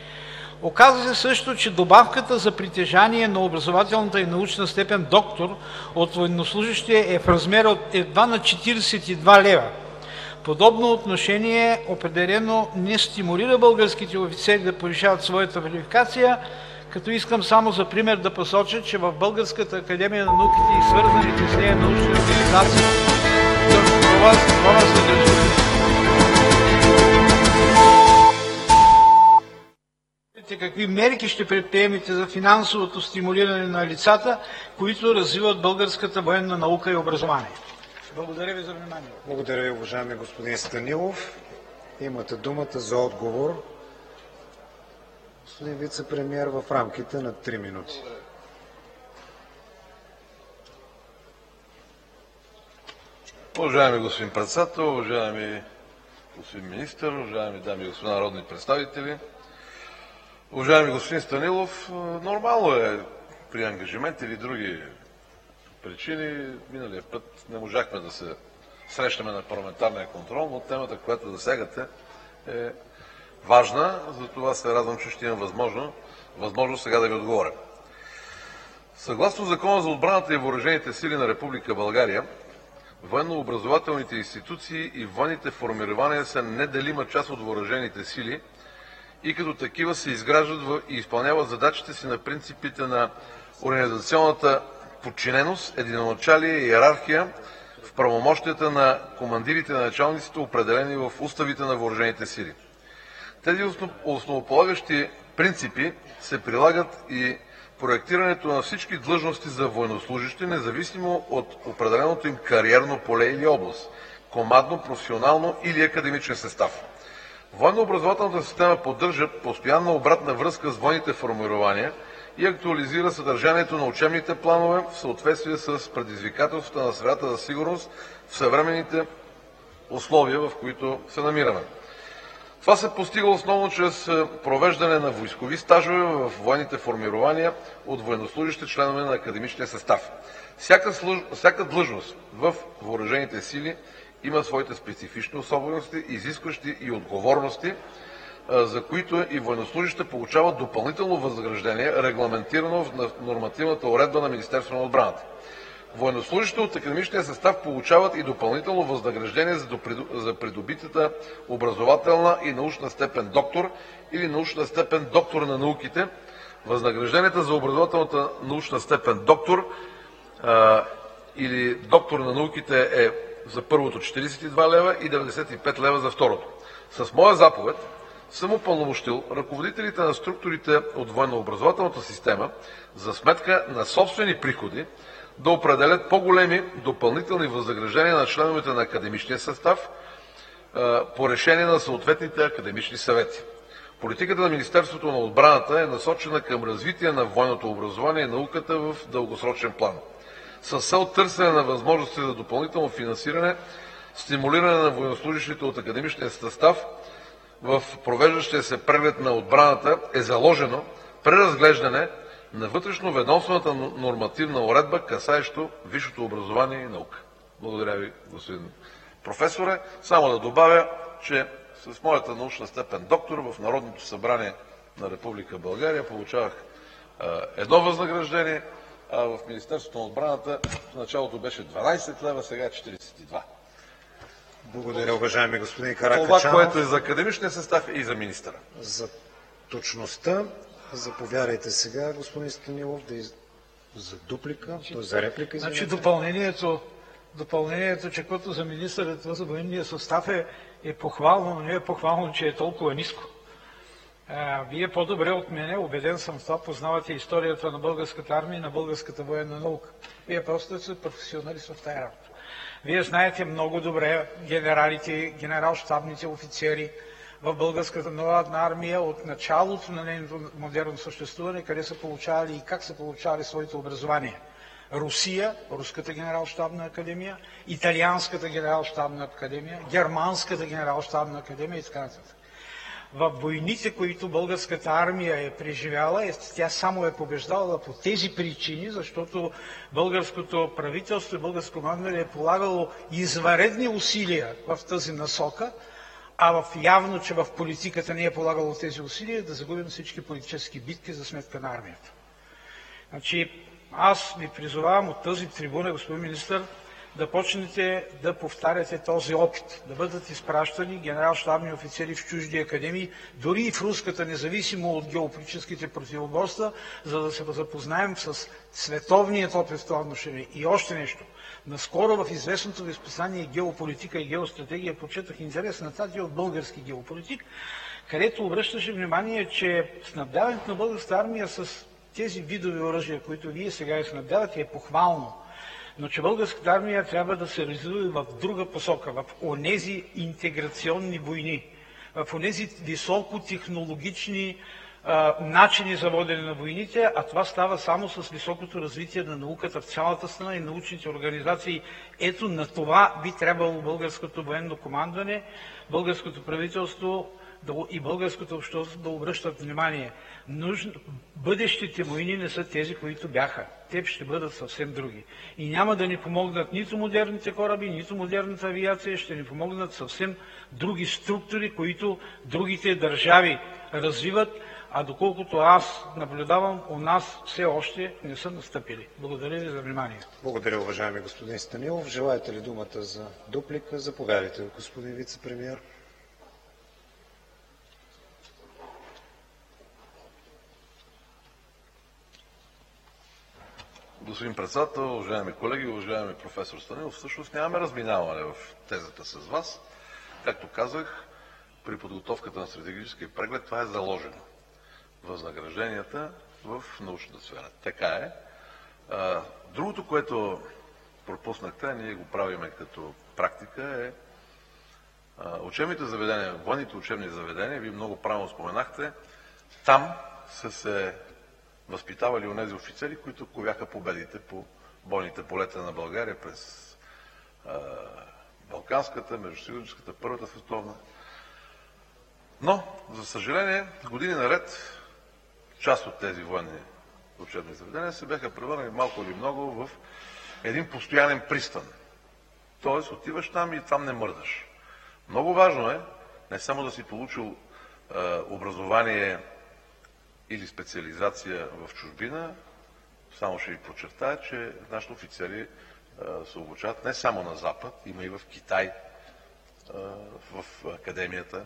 Оказва се също, че добавката за притежание на образователната и научна степен доктор от военнослужащия е в размер от едва на 42 лева. Подобно отношение определено не стимулира българските офицери да повишават своята квалификация, като искам само за пример да посоча, че в Българската академия на науките и свързаните с нея научни организации това възнаграждение. Какви мерки ще предприемете за финансовото стимулиране на лицата, които развиват българската военна наука и образование? Благодаря ви за внимание. Благодаря ви, уважаеми господин Станилов. Имате думата за отговор. Господин вицепремиер, в рамките на 3 минути. Уважаеми господин председател, уважаеми господин министър, уважаеми дами и господа народни представители, уважаеми господин Станилов, нормално е при ангажимент или други причини. Миналия път не можахме да се срещаме на парламентарния контрол, но темата, която засягате, е важна. Затова се радвам, че ще имам възможност сега да ви отговоря. Съгласно Закона за отбраната и въоръжените сили на Република България, военно-образователните институции и военните формирования са неделима част от въоръжените сили и като такива се изграждат и изпълняват задачите си на принципите на организационната подчиненост, единоначалие и иерархия в правомощията на командирите на началниците, определени в уставите на въоръжените сили. Тези основополагащи принципи се прилагат и проектирането на всички длъжности за военнослужащи, независимо от определеното им кариерно поле или област, командно, професионално или академичен състав. Военно-образователната система поддържа постоянна обратна връзка с военните формирования и актуализира съдържанието на учебните планове в съответствие с предизвикателствата на средата за сигурност в съвременните условия, в които се намираме. Това се постига основно чрез провеждане на войскови стажове в военните формирования от военнослужащи членове на академичния състав. Всяка длъжност в въоръжените сили има своите специфични особености, изискващи и отговорности, за които и военнослужащите получават допълнително възнаграждение, регламентирано в нормативната уредба на Министерството на отбраната. Военнослужащите от академичния състав получават и допълнително възнаграждение за придобитата образователна и научна степен доктор или научна степен доктор на науките. Възнагражденията за образователната научна степен доктор или доктор на науките е за първото 42 лева и 95 лева за второто. С моя заповед съм упълномощил ръководителите на структурите от военно-образователната система за сметка на собствени приходи да определят по-големи допълнителни възнаграждения на членовете на академичния състав по решение на съответните академични съвети. Политиката на Министерството на отбраната е насочена към развитие на военното образование и науката в дългосрочен план. С цел търсене на възможности за допълнително финансиране, стимулиране на военнослужащите от академичния състав в провеждащия се преглед на отбраната е заложено преразглеждане на вътрешно-ведомствената нормативна уредба, касаещо висшето образование и наука. Благодаря ви, господин професоре. Само да добавя, че с моята научна степен доктор в Народното събрание на Република България получавах едно възнаграждение, а в Министерството на отбраната в началото беше 12 лева, сега е 42. Благодаря, уважаеми господин Каракачанов. Това, което е за академичния състав и за министъра. За точността. Заповядайте сега, господин Станилов, за дуплика, за реплика. Значи допълнението, че като за министъра за военния състав е похвално, но не е похвално, че е толкова ниско. Вие по-добре от мене, убеден съм в това, познавате историята на българската армия и на българската военна наука. Вие просто сте професионалист в тази работа. Вие знаете много добре генералите, генерал-щабните офицери в българската народна армия от началото на нейното модерно съществуване, къде са получавали и как са получавали своите образования. Русия, Руската генерал-щабна академия, Италианската генерал-щабна академия, Германската генерал-щабна академия и така нататък. В войните, които българската армия е преживяла, тя само е побеждавала по тези причини, защото българското правителство и българското командване е полагало извънредни усилия в тази насока, а явно, че в политиката не е полагало тези усилия да загубим всички политически битки за сметка на армията. Значи, аз ви призовавам от тази трибуна, господин министър, да почнете да повтаряте този опит, да бъдат изпращани генерал-щабни офицери в чужди академии, дори и в руската, независимо от геополитическите противоборства, за да се запознаем с световният опит в това отношение. И още нещо. Наскоро в известното ви списание Геополитика и геостратегия прочетох интересна статия от български геополитик, където обръщаше внимание, че снабдяването на българската армия с тези видови оръжия, които вие сега снабдявате, е похвално. Но че българската армия трябва да се развива в друга посока, в онези интеграционни войни, в онези високотехнологични начини за водене на войните, а това става само с високото развитие на науката в цялата страна и научните организации. Ето на това би трябвало българското военно командване, българското правителство и българското общество да обръщат внимание. Бъдещите войни не са тези, които бяха. Те ще бъдат съвсем други. И няма да ни помогнат нито модерните кораби, нито модерната авиация, ще ни помогнат съвсем други структури, които другите държави развиват, а доколкото аз наблюдавам, у нас все още не са настъпили. Благодаря ви за внимание. Благодаря, уважаеми господин Станилов. Желаете ли думата за дуплика? Заповядайте, господин вицепремиер. Господин председател, уважаеми колеги, уважаеми професор Станилов, всъщност нямаме разминаване в тезата с вас. Както казах, при подготовката на стратегическия преглед това е заложено. Възнагражденията в научната сфера. Така е. Другото, което пропуснахте, ние го правиме като практика, е учебните заведения, военните учебни заведения, вие много правилно споменахте, там са се възпитавали онези офицери, които ковяха победите по бойните полета на България през Балканската, Междусъюзническата, Първата световна. Но, за съжаление, години наред част от тези военни учебни заведения се бяха превърнали малко или много в един постоянен пристан. Тоест, отиваш там и там не мърдаш. Много важно е не само да си получил образование или специализация в чужбина, Само ще ви подчертая, че нашите офицери се обучават не само на Запад, има и в Китай, в академията.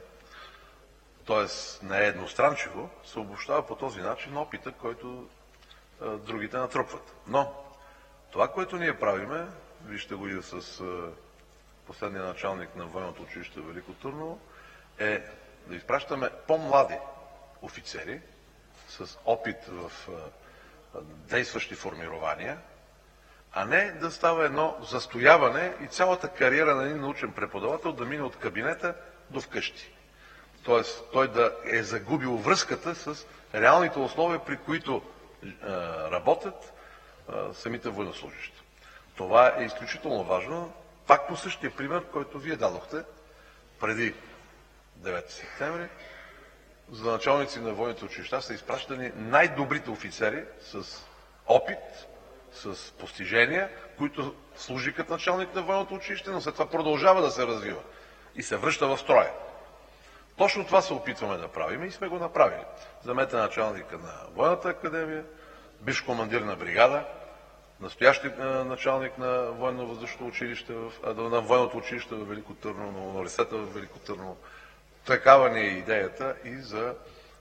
Тоест не е едностранчиво, се обобщава по този начин опита, който другите натрупват. Но това, което ние правиме, вижте го и с последния началник на военното училище в Велико Търново, е да изпращаме по-млади офицери с опит в действащи формирования, а не да става едно застояване и цялата кариера на един научен преподавател да мине от кабинета до вкъщи. Тоест той да е загубил връзката с реалните условия, при които работят самите военнослужащи. Това е изключително важно. Пак по същия пример, който вие дадохте преди 9 септември, за началници на военните училища са изпращани най-добрите офицери с опит, с постижения, които служи като началник на военното училище, но след това продължава да се развива и се връща в строя. Точно това се опитваме да правим и сме го направили. Вземете началника на военната академия, бивш командир на бригада, настоящ началник на военно-въздушното училище, на военното училище в Велико Търново, на университета в Велико Търново. Такава ни е идеята и за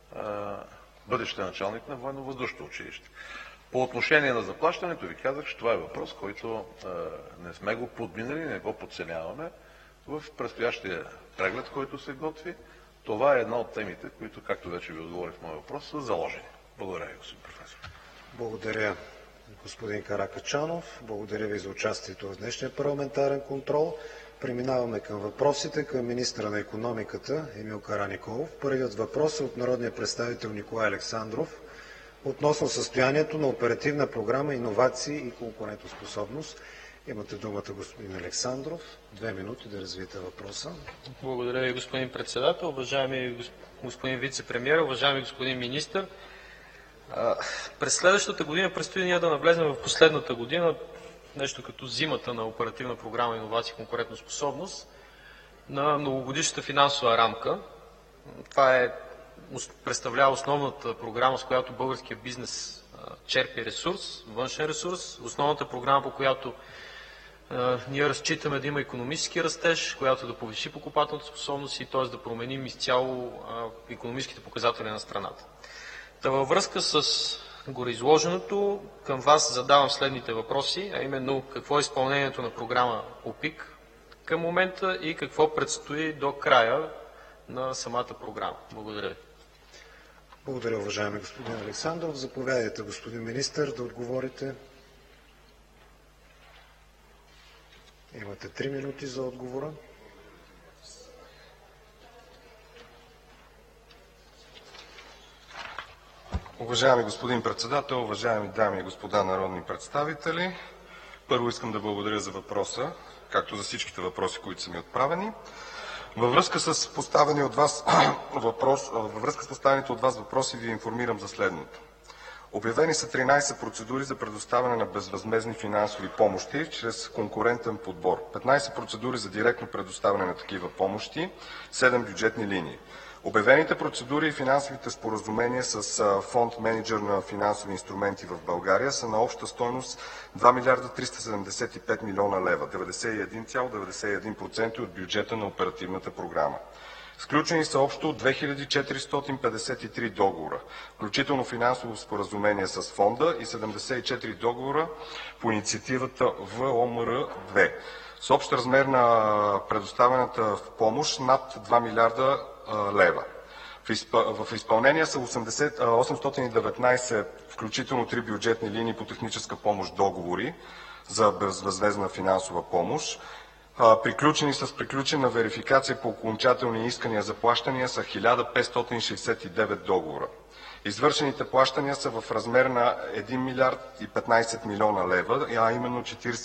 бъдещия началник на военно-въздушното училище. По отношение на заплащането ви казах, че това е въпрос, който не сме го подминали, не го подценяваме. В предстоящия преглед, който се готви, това е една от темите, които, както вече ви отговорих в моя въпрос, са заложени. Благодаря ви, господин професор. Благодаря, господин Каракачанов. Благодаря ви за участието в днешния парламентарен контрол. Преминаваме към въпросите към министъра на икономиката Емил Караниколов. Първият въпрос е от народния представител Николай Александров относно състоянието на оперативна програма «Иновации и конкурентоспособност». Имате думата, господин Александров. 2 минути да развиете въпроса. Благодаря ви, господин председател. Уважаеми господин вице-премиер, уважаеми господин министър, през следващата година предстои ние да навлезем в последната година, нещо като зимата на оперативна програма «Иновации и конкурентоспособност» на многогодишната финансова рамка. Това представлява основната програма, с която българския бизнес черпи ресурс, външен ресурс, основната програма, по която ние разчитаме да има икономически растеж, която да повиши покупателната способност и т.е. да променим изцяло икономическите показатели на страната. Във връзка с гореизложеното, към вас задавам следните въпроси, а именно какво е изпълнението на програма ОПИК към момента и какво предстои до края на самата програма. Благодаря ви. Благодаря, уважаеми господин Александров. Заповядайте, господин министър, да отговорите. Имате 3 минути за отговора. Уважаеми господин председател, уважаеми дами и господа народни представители, първо искам да благодаря за въпроса, както за всичките въпроси, които са ми отправени. Във връзка с поставените от вас въпроси ви информирам за следното. Обявени са 13 процедури за предоставяне на безвъзмездни финансови помощи чрез конкурентен подбор, 15 процедури за директно предоставяне на такива помощи, 7 бюджетни линии. Обявените процедури и финансовите споразумения с фонд менеджер на финансови инструменти в България са на обща стойност 2 милиарда 375 милиона лева, 91,91% от бюджета на оперативната програма. Сключени са общо 2453 договора, включително финансово споразумение с фонда и 74 договора по инициативата ВОМР-2 с общ размер на предоставената помощ над 2 милиарда лева. В изпълнение са 819, включително 3 бюджетни линии по техническа помощ договори за безвъзмездна финансова помощ. Приключени с приключена верификация по окончателни искания за плащания са 1569 договора. Извършените плащания са в размер на 1 милиард и 15 милиона лева, а именно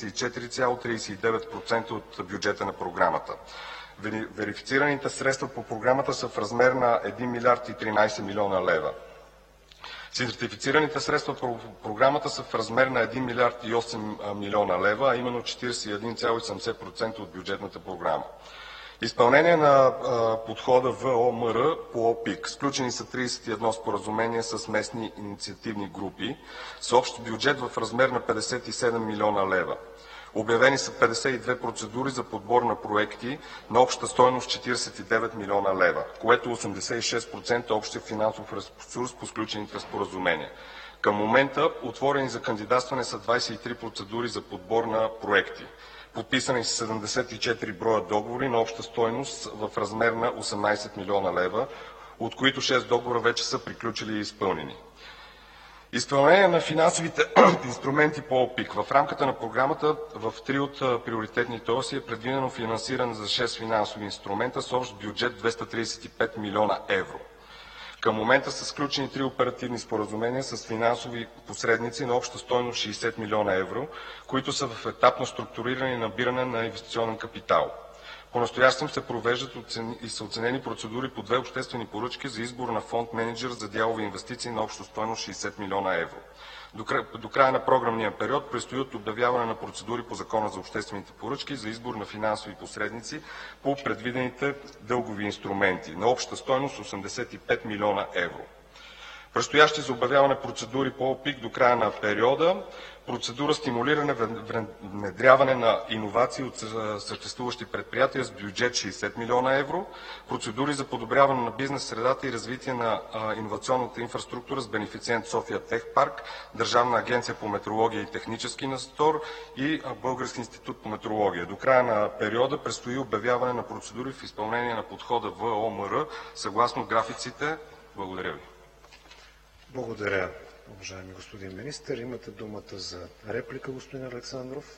44,39% от бюджета на програмата. Верифицираните средства по програмата са в размер на 1 милиард и 13 милиона лева. Сертифицираните средства по програмата са в размер на 1 милиард и 8 милиона лева, а именно 41,70% от бюджетната програма. Изпълнение на подхода ВОМР по ОПИК. Сключени са 31 споразумения с местни инициативни групи с общ бюджет в размер на 57 милиона лева. Обявени са 52 процедури за подбор на проекти на обща стойност 49 милиона лева, което 86% общия финансов ресурс по сключените споразумения. Към момента отворени за кандидатстване са 23 процедури за подбор на проекти. Подписани са 74 броя договори на обща стойност в размер на 18 милиона лева, от които 6 договора вече са приключили и изпълнени. Изпълнение на финансовите инструменти по ОПИК. В рамката на програмата в 3 от приоритетните оси е предвидено финансиране за 6 финансови инструмента с общ бюджет 235 милиона евро. Към момента са сключени 3 оперативни споразумения с финансови посредници на обща стойност 60 милиона евро, които са в етап на структуриране и набиране на инвестиционен капитал. По-настоящем се провеждат и са оценени процедури по 2 обществени поръчки за избор на фонд менеджер за дялови инвестиции на обща стойност 60 милиона евро. До края на програмния период предстоят обявяване на процедури по Закона за обществените поръчки за избор на финансови посредници по предвидените дългови инструменти на обща стойност 85 милиона евро. Предстоящи за обявяване процедури по ОПИК до края на периода: процедура стимулиране внедряване на иновации от съществуващи предприятия с бюджет 60 милиона евро, процедури за подобряване на бизнес средата и развитие на иновационната инфраструктура с бенефициент София Тех Парк, Държавна агенция по метрология и технически надзор и Български институт по метрология. До края на периода предстои обявяване на процедури в изпълнение на подхода ВОМР съгласно графиците. Благодаря ви. Благодаря, уважаеми господин министър. Имате думата за реплика, господин Александров.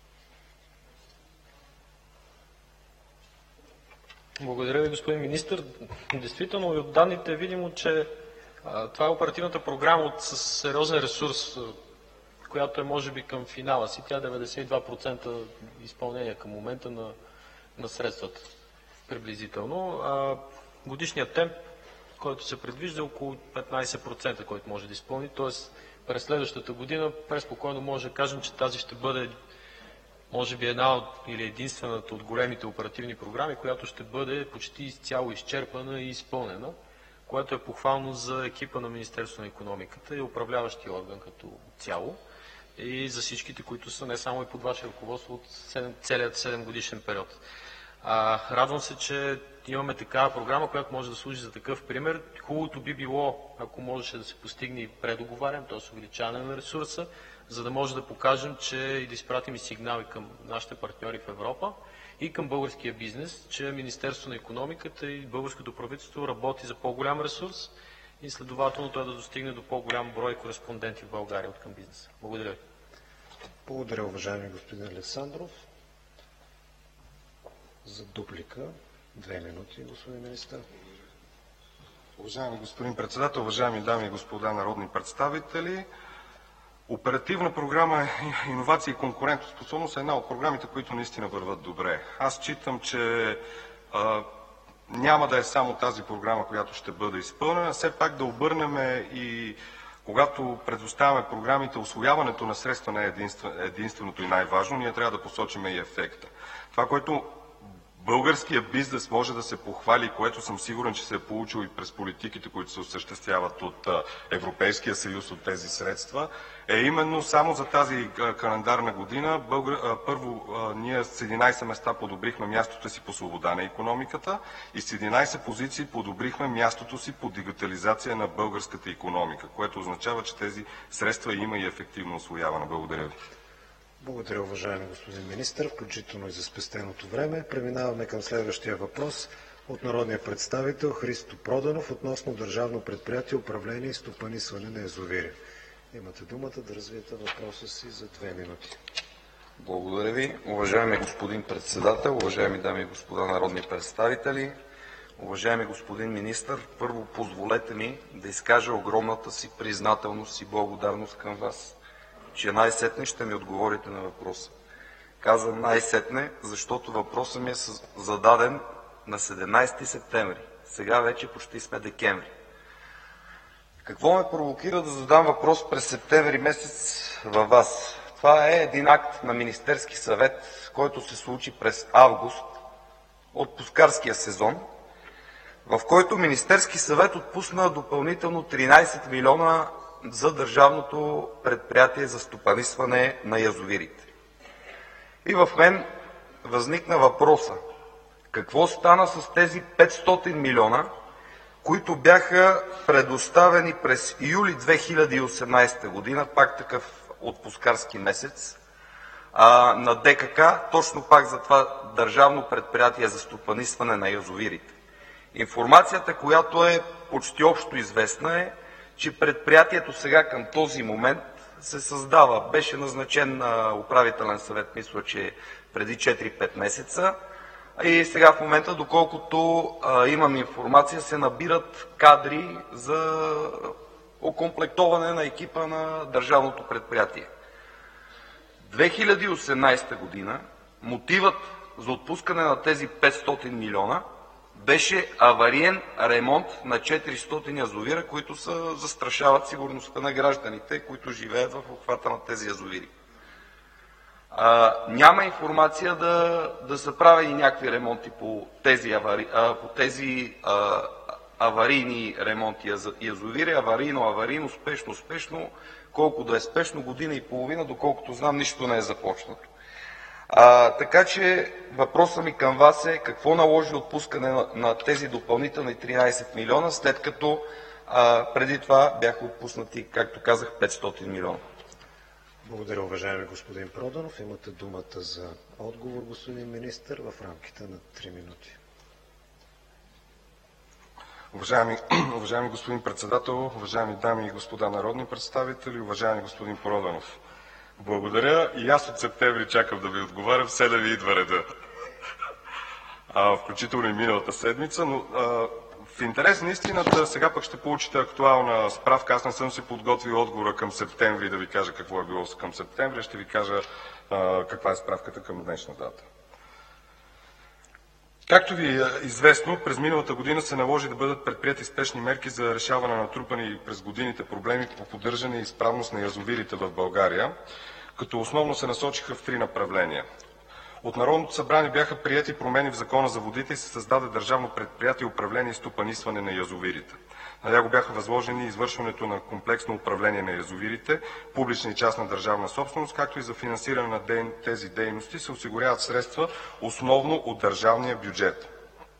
Благодаря ви, господин министър. Действително и от данните е видимо, че това е оперативната програма с сериозен ресурс, която е може би към финала си. Тя е 92% изпълнение към момента на средствата приблизително. Годишният темп, който се предвижда, около 15%, който може да изпълни. Т.е. през следващата година преспокойно може да кажем, че тази ще бъде може би една или единствената от големите оперативни програми, която ще бъде почти изцяло изчерпана и изпълнена, което е похвално за екипа на Министерството на икономиката и управляващия орган като цяло и за всичките, които са не само и под ваше ръководство от целият 7 годишен период. Радвам се, че имаме такава програма, която може да служи за такъв пример. Хубавото би било, ако можеше да се постигне и предоговаряне, т.е. увеличаване на ресурса, за да може да покажем, че и да изпратим и сигнали към нашите партньори в Европа и към българския бизнес, че Министерството на икономиката и българското правителство работи за по-голям ресурс и следователно той да достигне до по-голям брой кореспонденти в България от към бизнеса. Благодаря ви. Благодаря, уважаеми господин Александров. За дуплика 2 минути, господин министър. Уважаеми господин председател, уважаеми дами и господа народни представители, Оперативна програма Иновации и конкурентоспособност е една от програмите, които наистина върват добре. Аз считам, че няма да е само тази програма, която ще бъде изпълнена. Все пак да обърнем и когато предоставяме програмите, усвояването на средства не е единственото и най-важно. Ние трябва да посочим и ефекта. Това, което българския бизнес може да се похвали, което съм сигурен, че се е получил и през политиките, които се осъществяват от Европейския съюз от тези средства, е именно само за тази календарна година. Първо, ние с 11 места подобрихме мястото си по свобода на икономиката и с 11 позиции подобрихме мястото си по дигитализация на българската икономика, което означава, че тези средства има и ефективно усвояване. Благодаря ви. Благодаря, уважаеми господин министър, включително и за спестеното време. Преминаваме към следващия въпрос от народния представител Христо Проданов относно Държавно предприятие управление и стопанисване на язовири. Имате думата да развиете въпроса си за 2 минути. Благодаря ви. Уважаеми господин председател, уважаеми дами и господа народни представители, уважаеми господин министър, първо позволете ми да изкажа огромната си признателност и благодарност към вас, че най-сетне ще ми отговорите на въпроса. Казвам най-сетне, защото въпросът ми е зададен на 17 септември. Сега вече почти сме декември. Какво ме провокира да задам въпрос през септември месец във вас? Това е един акт на Министерски съвет, който се случи през август отпускарския сезон, в който Министерски съвет отпусна допълнително 13 милиона за Държавното предприятие за стопанисване на язовирите. И в мен възникна въпроса: какво стана с тези 500 милиона, които бяха предоставени през юли 2018 година, пак такъв отпускарски месец, на ДКК, точно пак за това Държавно предприятие за стопанисване на язовирите? Информацията, която е почти общо известна, е, че предприятието сега към този момент се създава. Беше назначен управителен съвет, мисля, че преди 4-5 месеца. И сега в момента, доколкото имам информация, се набират кадри за окомплектоване на екипа на Държавното предприятие. 2018 година мотивът за отпускане на тези 500 милиона беше авариен ремонт на 400 язовира, които застрашават сигурността на гражданите, които живеят в обхвата на тези язовири. Няма информация да са правени някакви ремонти по тези аварийни ремонти язовири. Аварийно, спешно. Колко да е спешно, година и половина, доколкото знам, нищо не е започнато. Така че въпросът ми към вас е: какво наложи отпускане на тези допълнителни 13 милиона, след като преди това бяха отпуснати, както казах, 500 милиона? Благодаря, уважаеми господин Проданов. Имате думата за отговор, господин министър, в рамките на 3 минути. Уважаеми господин председател, уважаеми дами и господа народни представители, уважаеми господин Проданов, благодаря. И аз от септември чакам да ви отговарям, все да ви идва реда. Включително и миналата седмица, но в интерес на истината сега пък ще получите актуална справка. Аз не съм си подготвил отговора към септември да ви кажа какво е било към септември, ще ви кажа каква е справката към днешна дата. Както ви е известно, през миналата година се наложи да бъдат предприети спешни мерки за решаване на натрупани през годините проблеми по поддържане и изправност на язовирите в България, като основно се насочиха в 3 направления. От Народното събрание бяха приети промени в Закона за водите и се създаде Държавно предприятие управление и стопанисване на язовирите. На него бяха възложени извършването на комплексно управление на язовирите, публична и частна държавна собственост, както и за финансиране на тези дейности се осигуряват средства основно от държавния бюджет.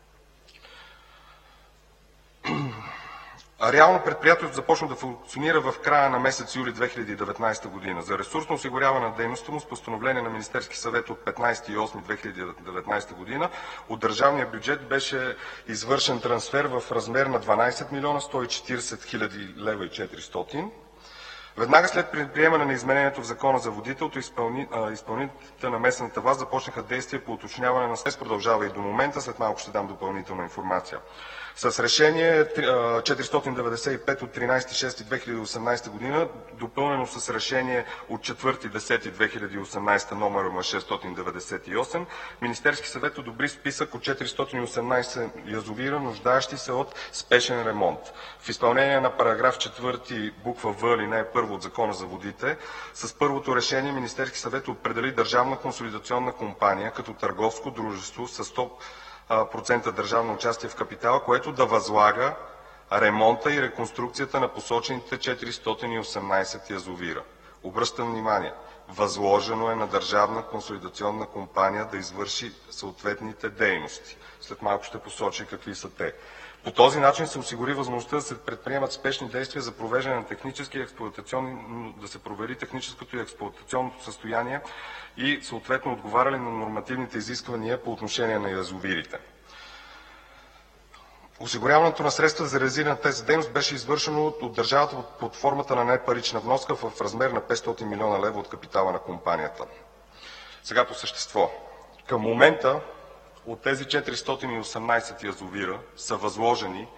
Реално предприятието започна да функционира в края на месец юли 2019 година. За ресурсно осигуряване на дейността му с постановление на Министерски съвет от 15.08.2019 година от държавния бюджет беше извършен трансфер в размер на 12 милиона 140 хиляди лева и 400. Веднага след приемане на изменението в Закона за водите, от изпълнителите на местната власт започнаха действия по уточняване на средства. Продължава и до момента, след малко ще дам допълнителна информация. С решение 495 от 13.06.2018 година, допълнено с решение от 4.10.2018 номер 698, Министерски съвет одобри списък от 418 язовира, нуждаещи се от спешен ремонт. В изпълнение на параграф 4, буква В, алинея 1 от Закона за водите, с първото решение Министерски съвет определи Държавна консолидационна компания като търговско дружество с 100% държавно участие в капитала, което да възлага ремонта и реконструкцията на посочените 418 язовира. Обръщам внимание, възложено е на Държавна консолидационна компания да извърши съответните дейности. След малко ще посоча какви са те. По този начин се осигури възможността да се предприемат спешни действия за провеждане на технически и експлоатационни, да се провери техническото и експлоатационното състояние и съответно отговаряли на нормативните изисквания по отношение на язовирите. Осигуряването на средства за реализиране на тези дейност беше извършено от държавата под формата на непарична вноска в размер на 500 милиона лева от капитала на компанията. Сега по същество. Към момента от тези 418 язовира са възложени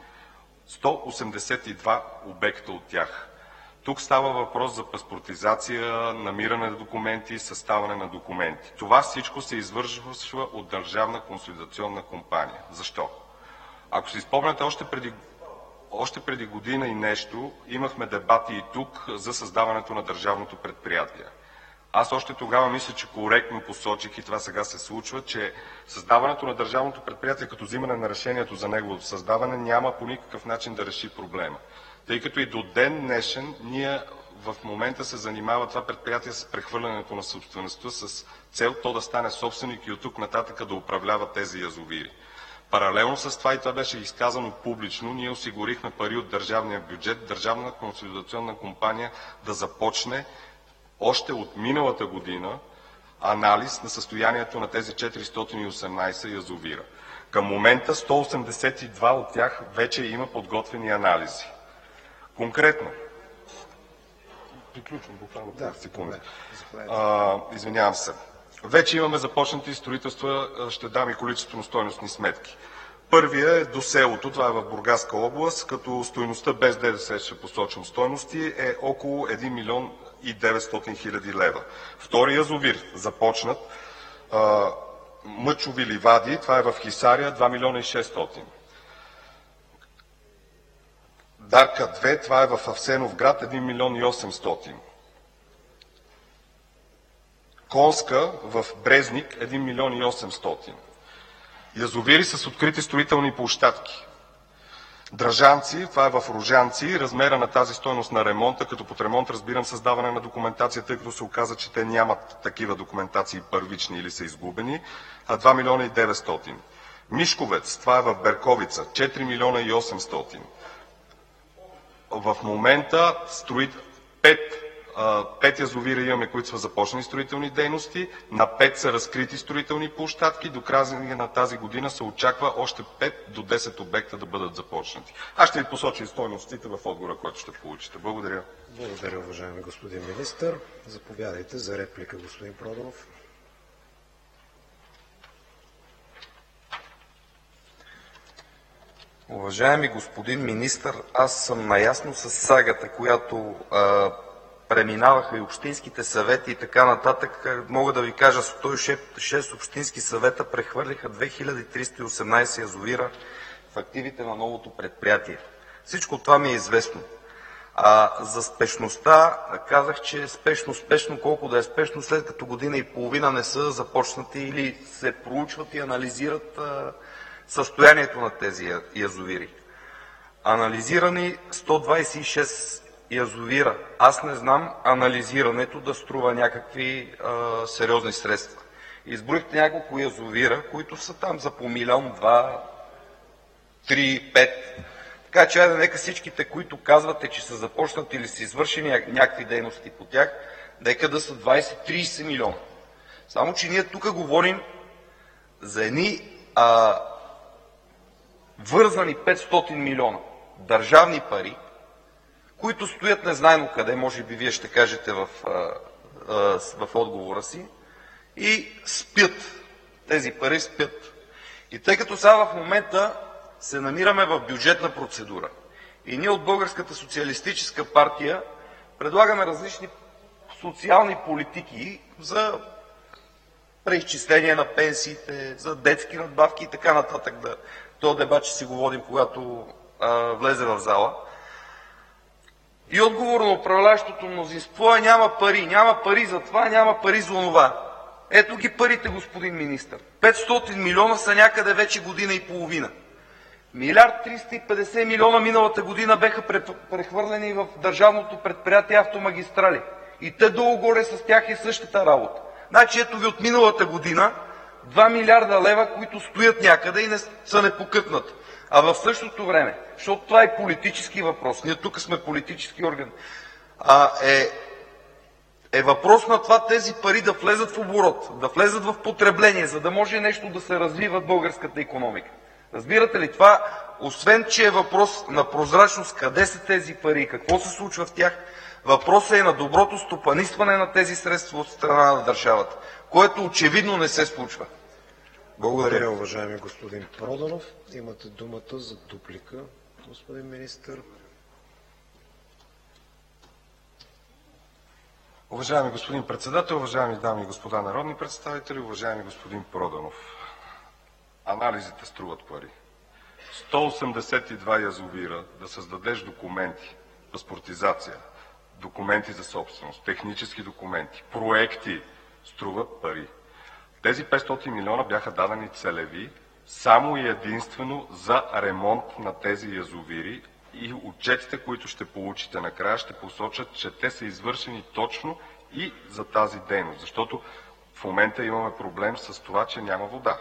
182 обекта от тях. Тук става въпрос за паспортизация, намиране на документи, съставяне на документи. Това всичко се извършва от Държавна консолидационна компания. Защо? Ако си спомняте, още преди година и нещо имахме дебати и тук за създаването на държавното предприятие. Аз още тогава мисля, че коректно посочих, и това сега се случва, че създаването на държавното предприятие като взимане на решението за неговото създаване няма по никакъв начин да реши проблема. Тъй като и до ден днешен ние в момента се занимава това предприятие с прехвърлянето на собствеността с цел то да стане собственик и от тук нататък да управлява тези язовири. Паралелно с това, и това беше изказано публично, ние осигурихме пари от държавния бюджет, Държавна консолидационна компания да започне още от миналата година анализ на състоянието на тези 418 язовира. Към момента 182 от тях вече има подготвени анализи. Конкретно, приключвам буквално 5 секунди. Извинявам се. Вече имаме започнати строителства, ще дам и количествено-стойностни сметки. Първия е до селото, това е в Бургаска област, като стойността без ДДС, ще посочвам стойности, е около 1 милион и 900 хиляди лева. Втори язовир започнат Мъчови ливади, това е в Хисария, 2 милиона и 600. Дарка 2, това е в Авсеновград, 1 милион и 800. Конска в Брезник, 1 милион и 800. Язовири с открити строителни площадки. Дражанци, това е в Ружанци, размера на тази стойност на ремонта, като под ремонт разбирам създаване на документация, тъй като се оказа, че те нямат такива документации първични или са изгубени, 2 милиона и 900. Мишковец, това е в Берковица, 4 милиона и 800. В момента строят 5 язовира имаме, които са започнали строителни дейности, на 5 са разкрити строителни площадки, до края на тази година се очаква още 5 до 10 обекта да бъдат започнати. Аз ще ви посоча и стойностите в отговора, който ще получите. Благодаря. Благодаря, уважаеми господин министър. Заповядайте за реплика, господин Проданов. Уважаеми господин министър, аз съм наясно с сагата, която преминаваха и общинските съвети и така нататък. Мога да ви кажа, 106 общински съвета прехвърлиха 2318 язовира в активите на новото предприятие. Всичко това ми е известно. За спешността казах, че е спешно, колко да е спешно, след като година и половина не са започнати или се проучват и анализират състоянието на тези язовири. Анализирани 126 язовира. Аз не знам анализирането да струва някакви сериозни средства. Изброихте няколко язовира, които са там за по милион, 2, 3, 5. Така че нека всичките, които казвате, че са започнати или са извършени някакви дейности по тях, нека да са 20-30 милиона. Само че ние тук говорим за едни вързани 500 милиона държавни пари, които стоят незнайно къде, може би вие ще кажете в отговора си, и спят. Тези пари спят. И тъй като сега в момента се намираме в бюджетна процедура и ние от Българската социалистическа партия предлагаме различни социални политики за преизчисление на пенсиите, за детски надбавки и така нататък. този дебат ще си го водим, когато влезе в зала. И отговор на управляващото мнозинство е: няма пари. Няма пари за това, няма пари за онова. Ето ги парите, господин министър. 500 милиона са някъде вече година и половина. 1 350 милиона миналата година беха прехвърлени в държавното предприятие Автомагистрали. И те долу-горе с тях е същата работа. Значи ето ви от миналата година 2 милиарда лева, които стоят някъде и не са непокътнати. А в същото време, защото това е политически въпрос, ние тук сме политически орган, е въпрос на това тези пари да влезат в оборот, да влезат в потребление, за да може нещо да се развива в българската икономика. Разбирате ли, това, освен че е въпрос на прозрачност, къде са тези пари, какво се случва в тях, въпросът е на доброто стопанисване на тези средства от страна на държавата, което очевидно не се случва. Благодаря, уважаеми господин Проданов. Имате думата за дуплика, господин министър. Уважаеми господин председател, уважаеми дами и господа народни представители, уважаеми господин Проданов. Анализите струват пари. 182 язовира, да създадеш документи, паспортизация, документи за собственост, технически документи, проекти струват пари. Тези 500 милиона бяха дадени целеви само и единствено за ремонт на тези язовири и отчетите, които ще получите накрая, ще посочат, че те са извършени точно и за тази дейност, защото в момента имаме проблем с това, че няма вода.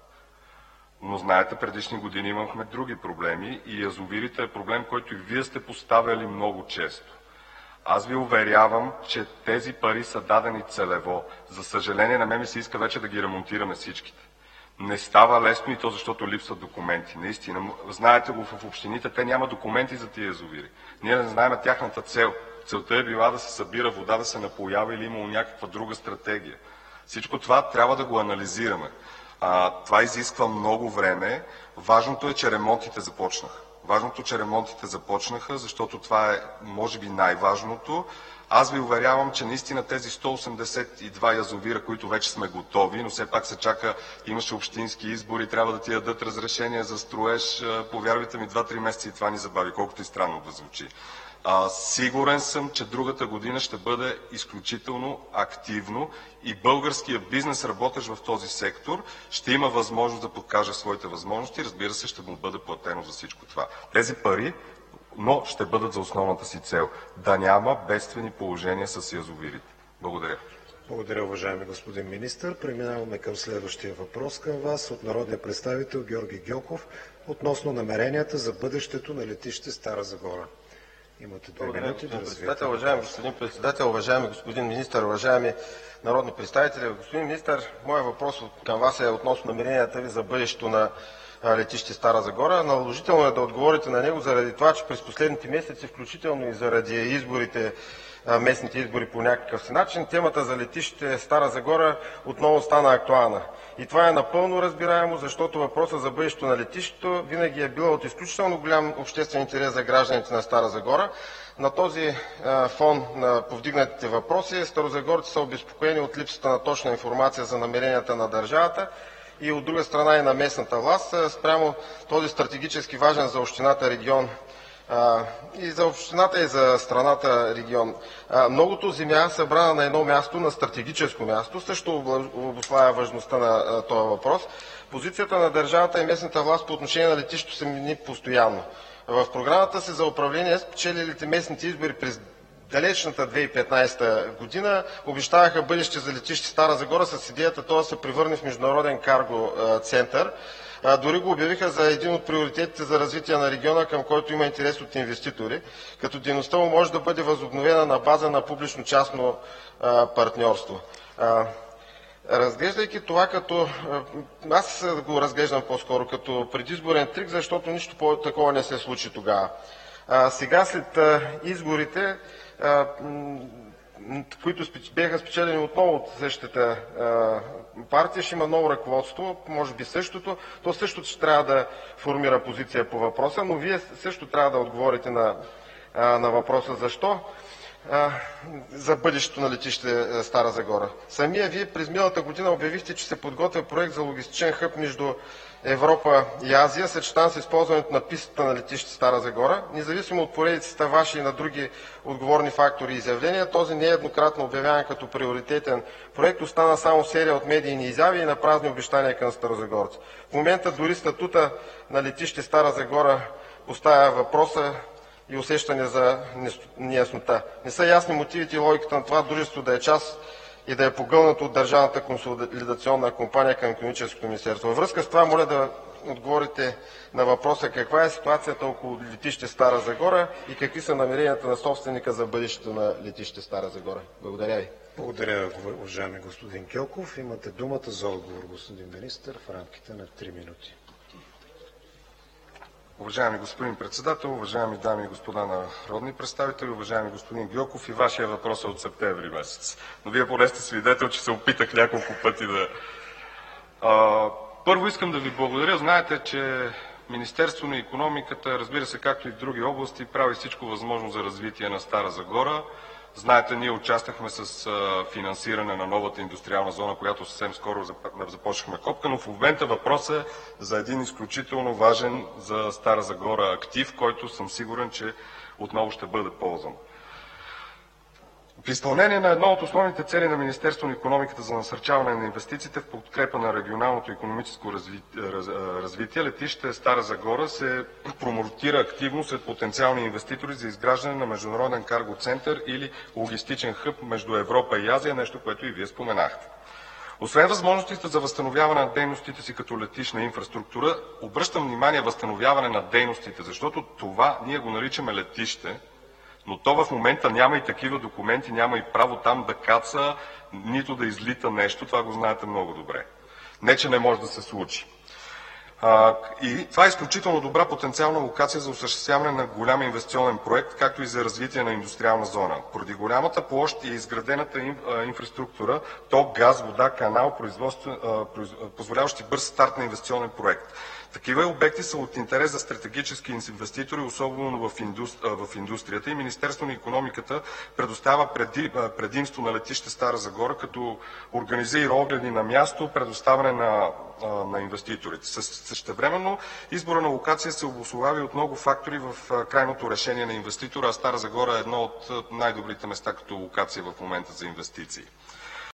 Но знаете, предишни години имахме други проблеми и язовирите е проблем, който и вие сте поставяли много често. Аз ви уверявам, че тези пари са дадени целево. За съжаление, на мен ми се иска вече да ги ремонтираме всичките. Не става лесно и то, защото липсват документи. Наистина, знаете го в общините, те няма документи за тия язовири. Ние не знаем тяхната цел. Целта е била да се събира вода, да се напоява или имало някаква друга стратегия. Всичко това трябва да го анализираме. Това изисква много време. Важното е, че ремонтите започнаха. Защото това е, може би, най-важното. Аз ви уверявам, че наистина тези 182 язовира, които вече сме готови, но все пак се чака, имаше общински избори, трябва да ти дадат разрешение за строеж. Повярвайте ми, 2-3 месеца и това ни забави, колкото и странно да звучи. Сигурен съм, че другата година ще бъде изключително активно и българския бизнес, работещ в този сектор, ще има възможност да покаже своите възможности. Разбира се, ще му бъде платено за всичко това. Тези пари, но ще бъдат за основната си цел – да няма бедствени положения с язовирите. Благодаря. Благодаря, уважаеми господин министър. Преминаваме към следващия въпрос към вас от народния представител Георги Гьоков относно намеренията за бъдещето на летище Стара Загора. Имате 2 минути да развиете. Уважаеми господин председател, уважаеми господин министър, уважаеми народни представители. Господин министър, моят въпрос към вас е относно намеренията ви за бъдещето на летище Стара Загора. Наложително е да отговорите на него заради това, че през последните месеци, включително и заради изборите, местните избори по някакъв си начин, темата за летище Стара Загора отново стана актуална. И това е напълно разбираемо, защото въпросът за бъдещето на летището винаги е бил от изключително голям обществен интерес за гражданите на Стара Загора. На този фон на повдигнатите въпроси старозагорци са обезпокоени от липсата на точна информация за намеренията на държавата и от друга страна и на местната власт спрямо този стратегически важен за общината регион и за общината и за страната регион. Многото земя, събрана на едно място, на стратегическо място, също обуславя важността на този въпрос. Позицията на държавата и местната власт по отношение на летището се мени постоянно. В програмата си за управление спечелилите местните избори през далечната 2015 година обещаваха бъдеще за летище Стара Загора с идеята то да се превърне в международен карго център. Дори го обявиха за един от приоритетите за развитие на региона, към който има интерес от инвеститори, като дейността му може да бъде възобновена на база на публично-частно партньорство. Разглеждайки това като... Аз го разглеждам по-скоро като предизборен трик, защото нищо такова не се случи тогава. Сега след изборите, които бяха спечелени отново от същата партия, ще има ново ръководство, може би същото. То също ще трябва да формира позиция по въпроса, но вие също трябва да отговорите на въпроса защо за бъдещето на летище Стара Загора. Самия вие през миналата година обявихте, че се подготвя проект за логистичен хъб между Европа и Азия, съчетан с използването на пистата на летище Стара Загора. Независимо от поредицата ваши и на други отговорни фактори и изявления, този нееднократно обявяван като приоритетен проект остана само серия от медийни изяви и на празни обещания към старозагорци. В момента дори статута на летище Стара Загора поставя въпроса и усещане за неяснота. Не са ясни мотивите и логиката на това дружество да е част и да е погълнато от Държавната консолидационна компания към Икономическото министерство. Във връзка с това моля да отговорите на въпроса каква е ситуацията около летище Стара Загора и какви са намеренията на собственика за бъдещето на летище Стара Загора. Благодаря ви. Благодаря, уважаеми господин Гьоков. Имате думата за отговор, господин министър, в рамките на 3 минути. Уважаеми господин председател, уважаеми дами и господа народни представители, уважаеми господин Гьоков, и вашия въпрос е от септември месец. Но вие поне сте свидетел, че се опитах няколко пъти да... Първо искам да ви благодаря. Знаете, че Министерство на икономиката, разбира се, както и в други области, прави всичко възможно за развитие на Стара Загора. Знаете, ние участвахме с финансиране на новата индустриална зона, която съвсем скоро започнахме копка, но в момента въпросът е за един изключително важен за Стара Загора актив, който съм сигурен, че отново ще бъде ползван. В изпълнение на едно от основните цели на Министерството на икономиката за насърчаване на инвестициите в подкрепа на регионалното икономическо развитие, летище Стара Загора се промотира активно сред потенциални инвеститори за изграждане на международен карго център или логистичен хъб между Европа и Азия, нещо, което и Вие споменахте. Освен възможностите за възстановяване на дейностите си като летищна инфраструктура, обръщам внимание възстановяване на дейностите, защото това ние го наричаме летище, но то в момента няма и такива документи, няма и право там да каца, нито да излита нещо, това го знаете много добре. Не, че не може да се случи. И това е изключително добра потенциална локация за осъществяване на голям инвестиционен проект, както и за развитие на индустриална зона. Поради голямата площ и изградената инфраструктура, ток, газ, вода, канал, позволяващи бърз старт на инвестиционен проект. Такива обекти са от интерес за стратегически инвеститори, особено в индустрията, и Министерството на икономиката предоставя предимство на летище Стара Загора, като организира огледи на място, предоставяне на инвеститорите. Същевременно избора на локация се обусловява от много фактори в крайното решение на инвеститора, а Стара Загора е едно от най-добрите места като локация в момента за инвестиции.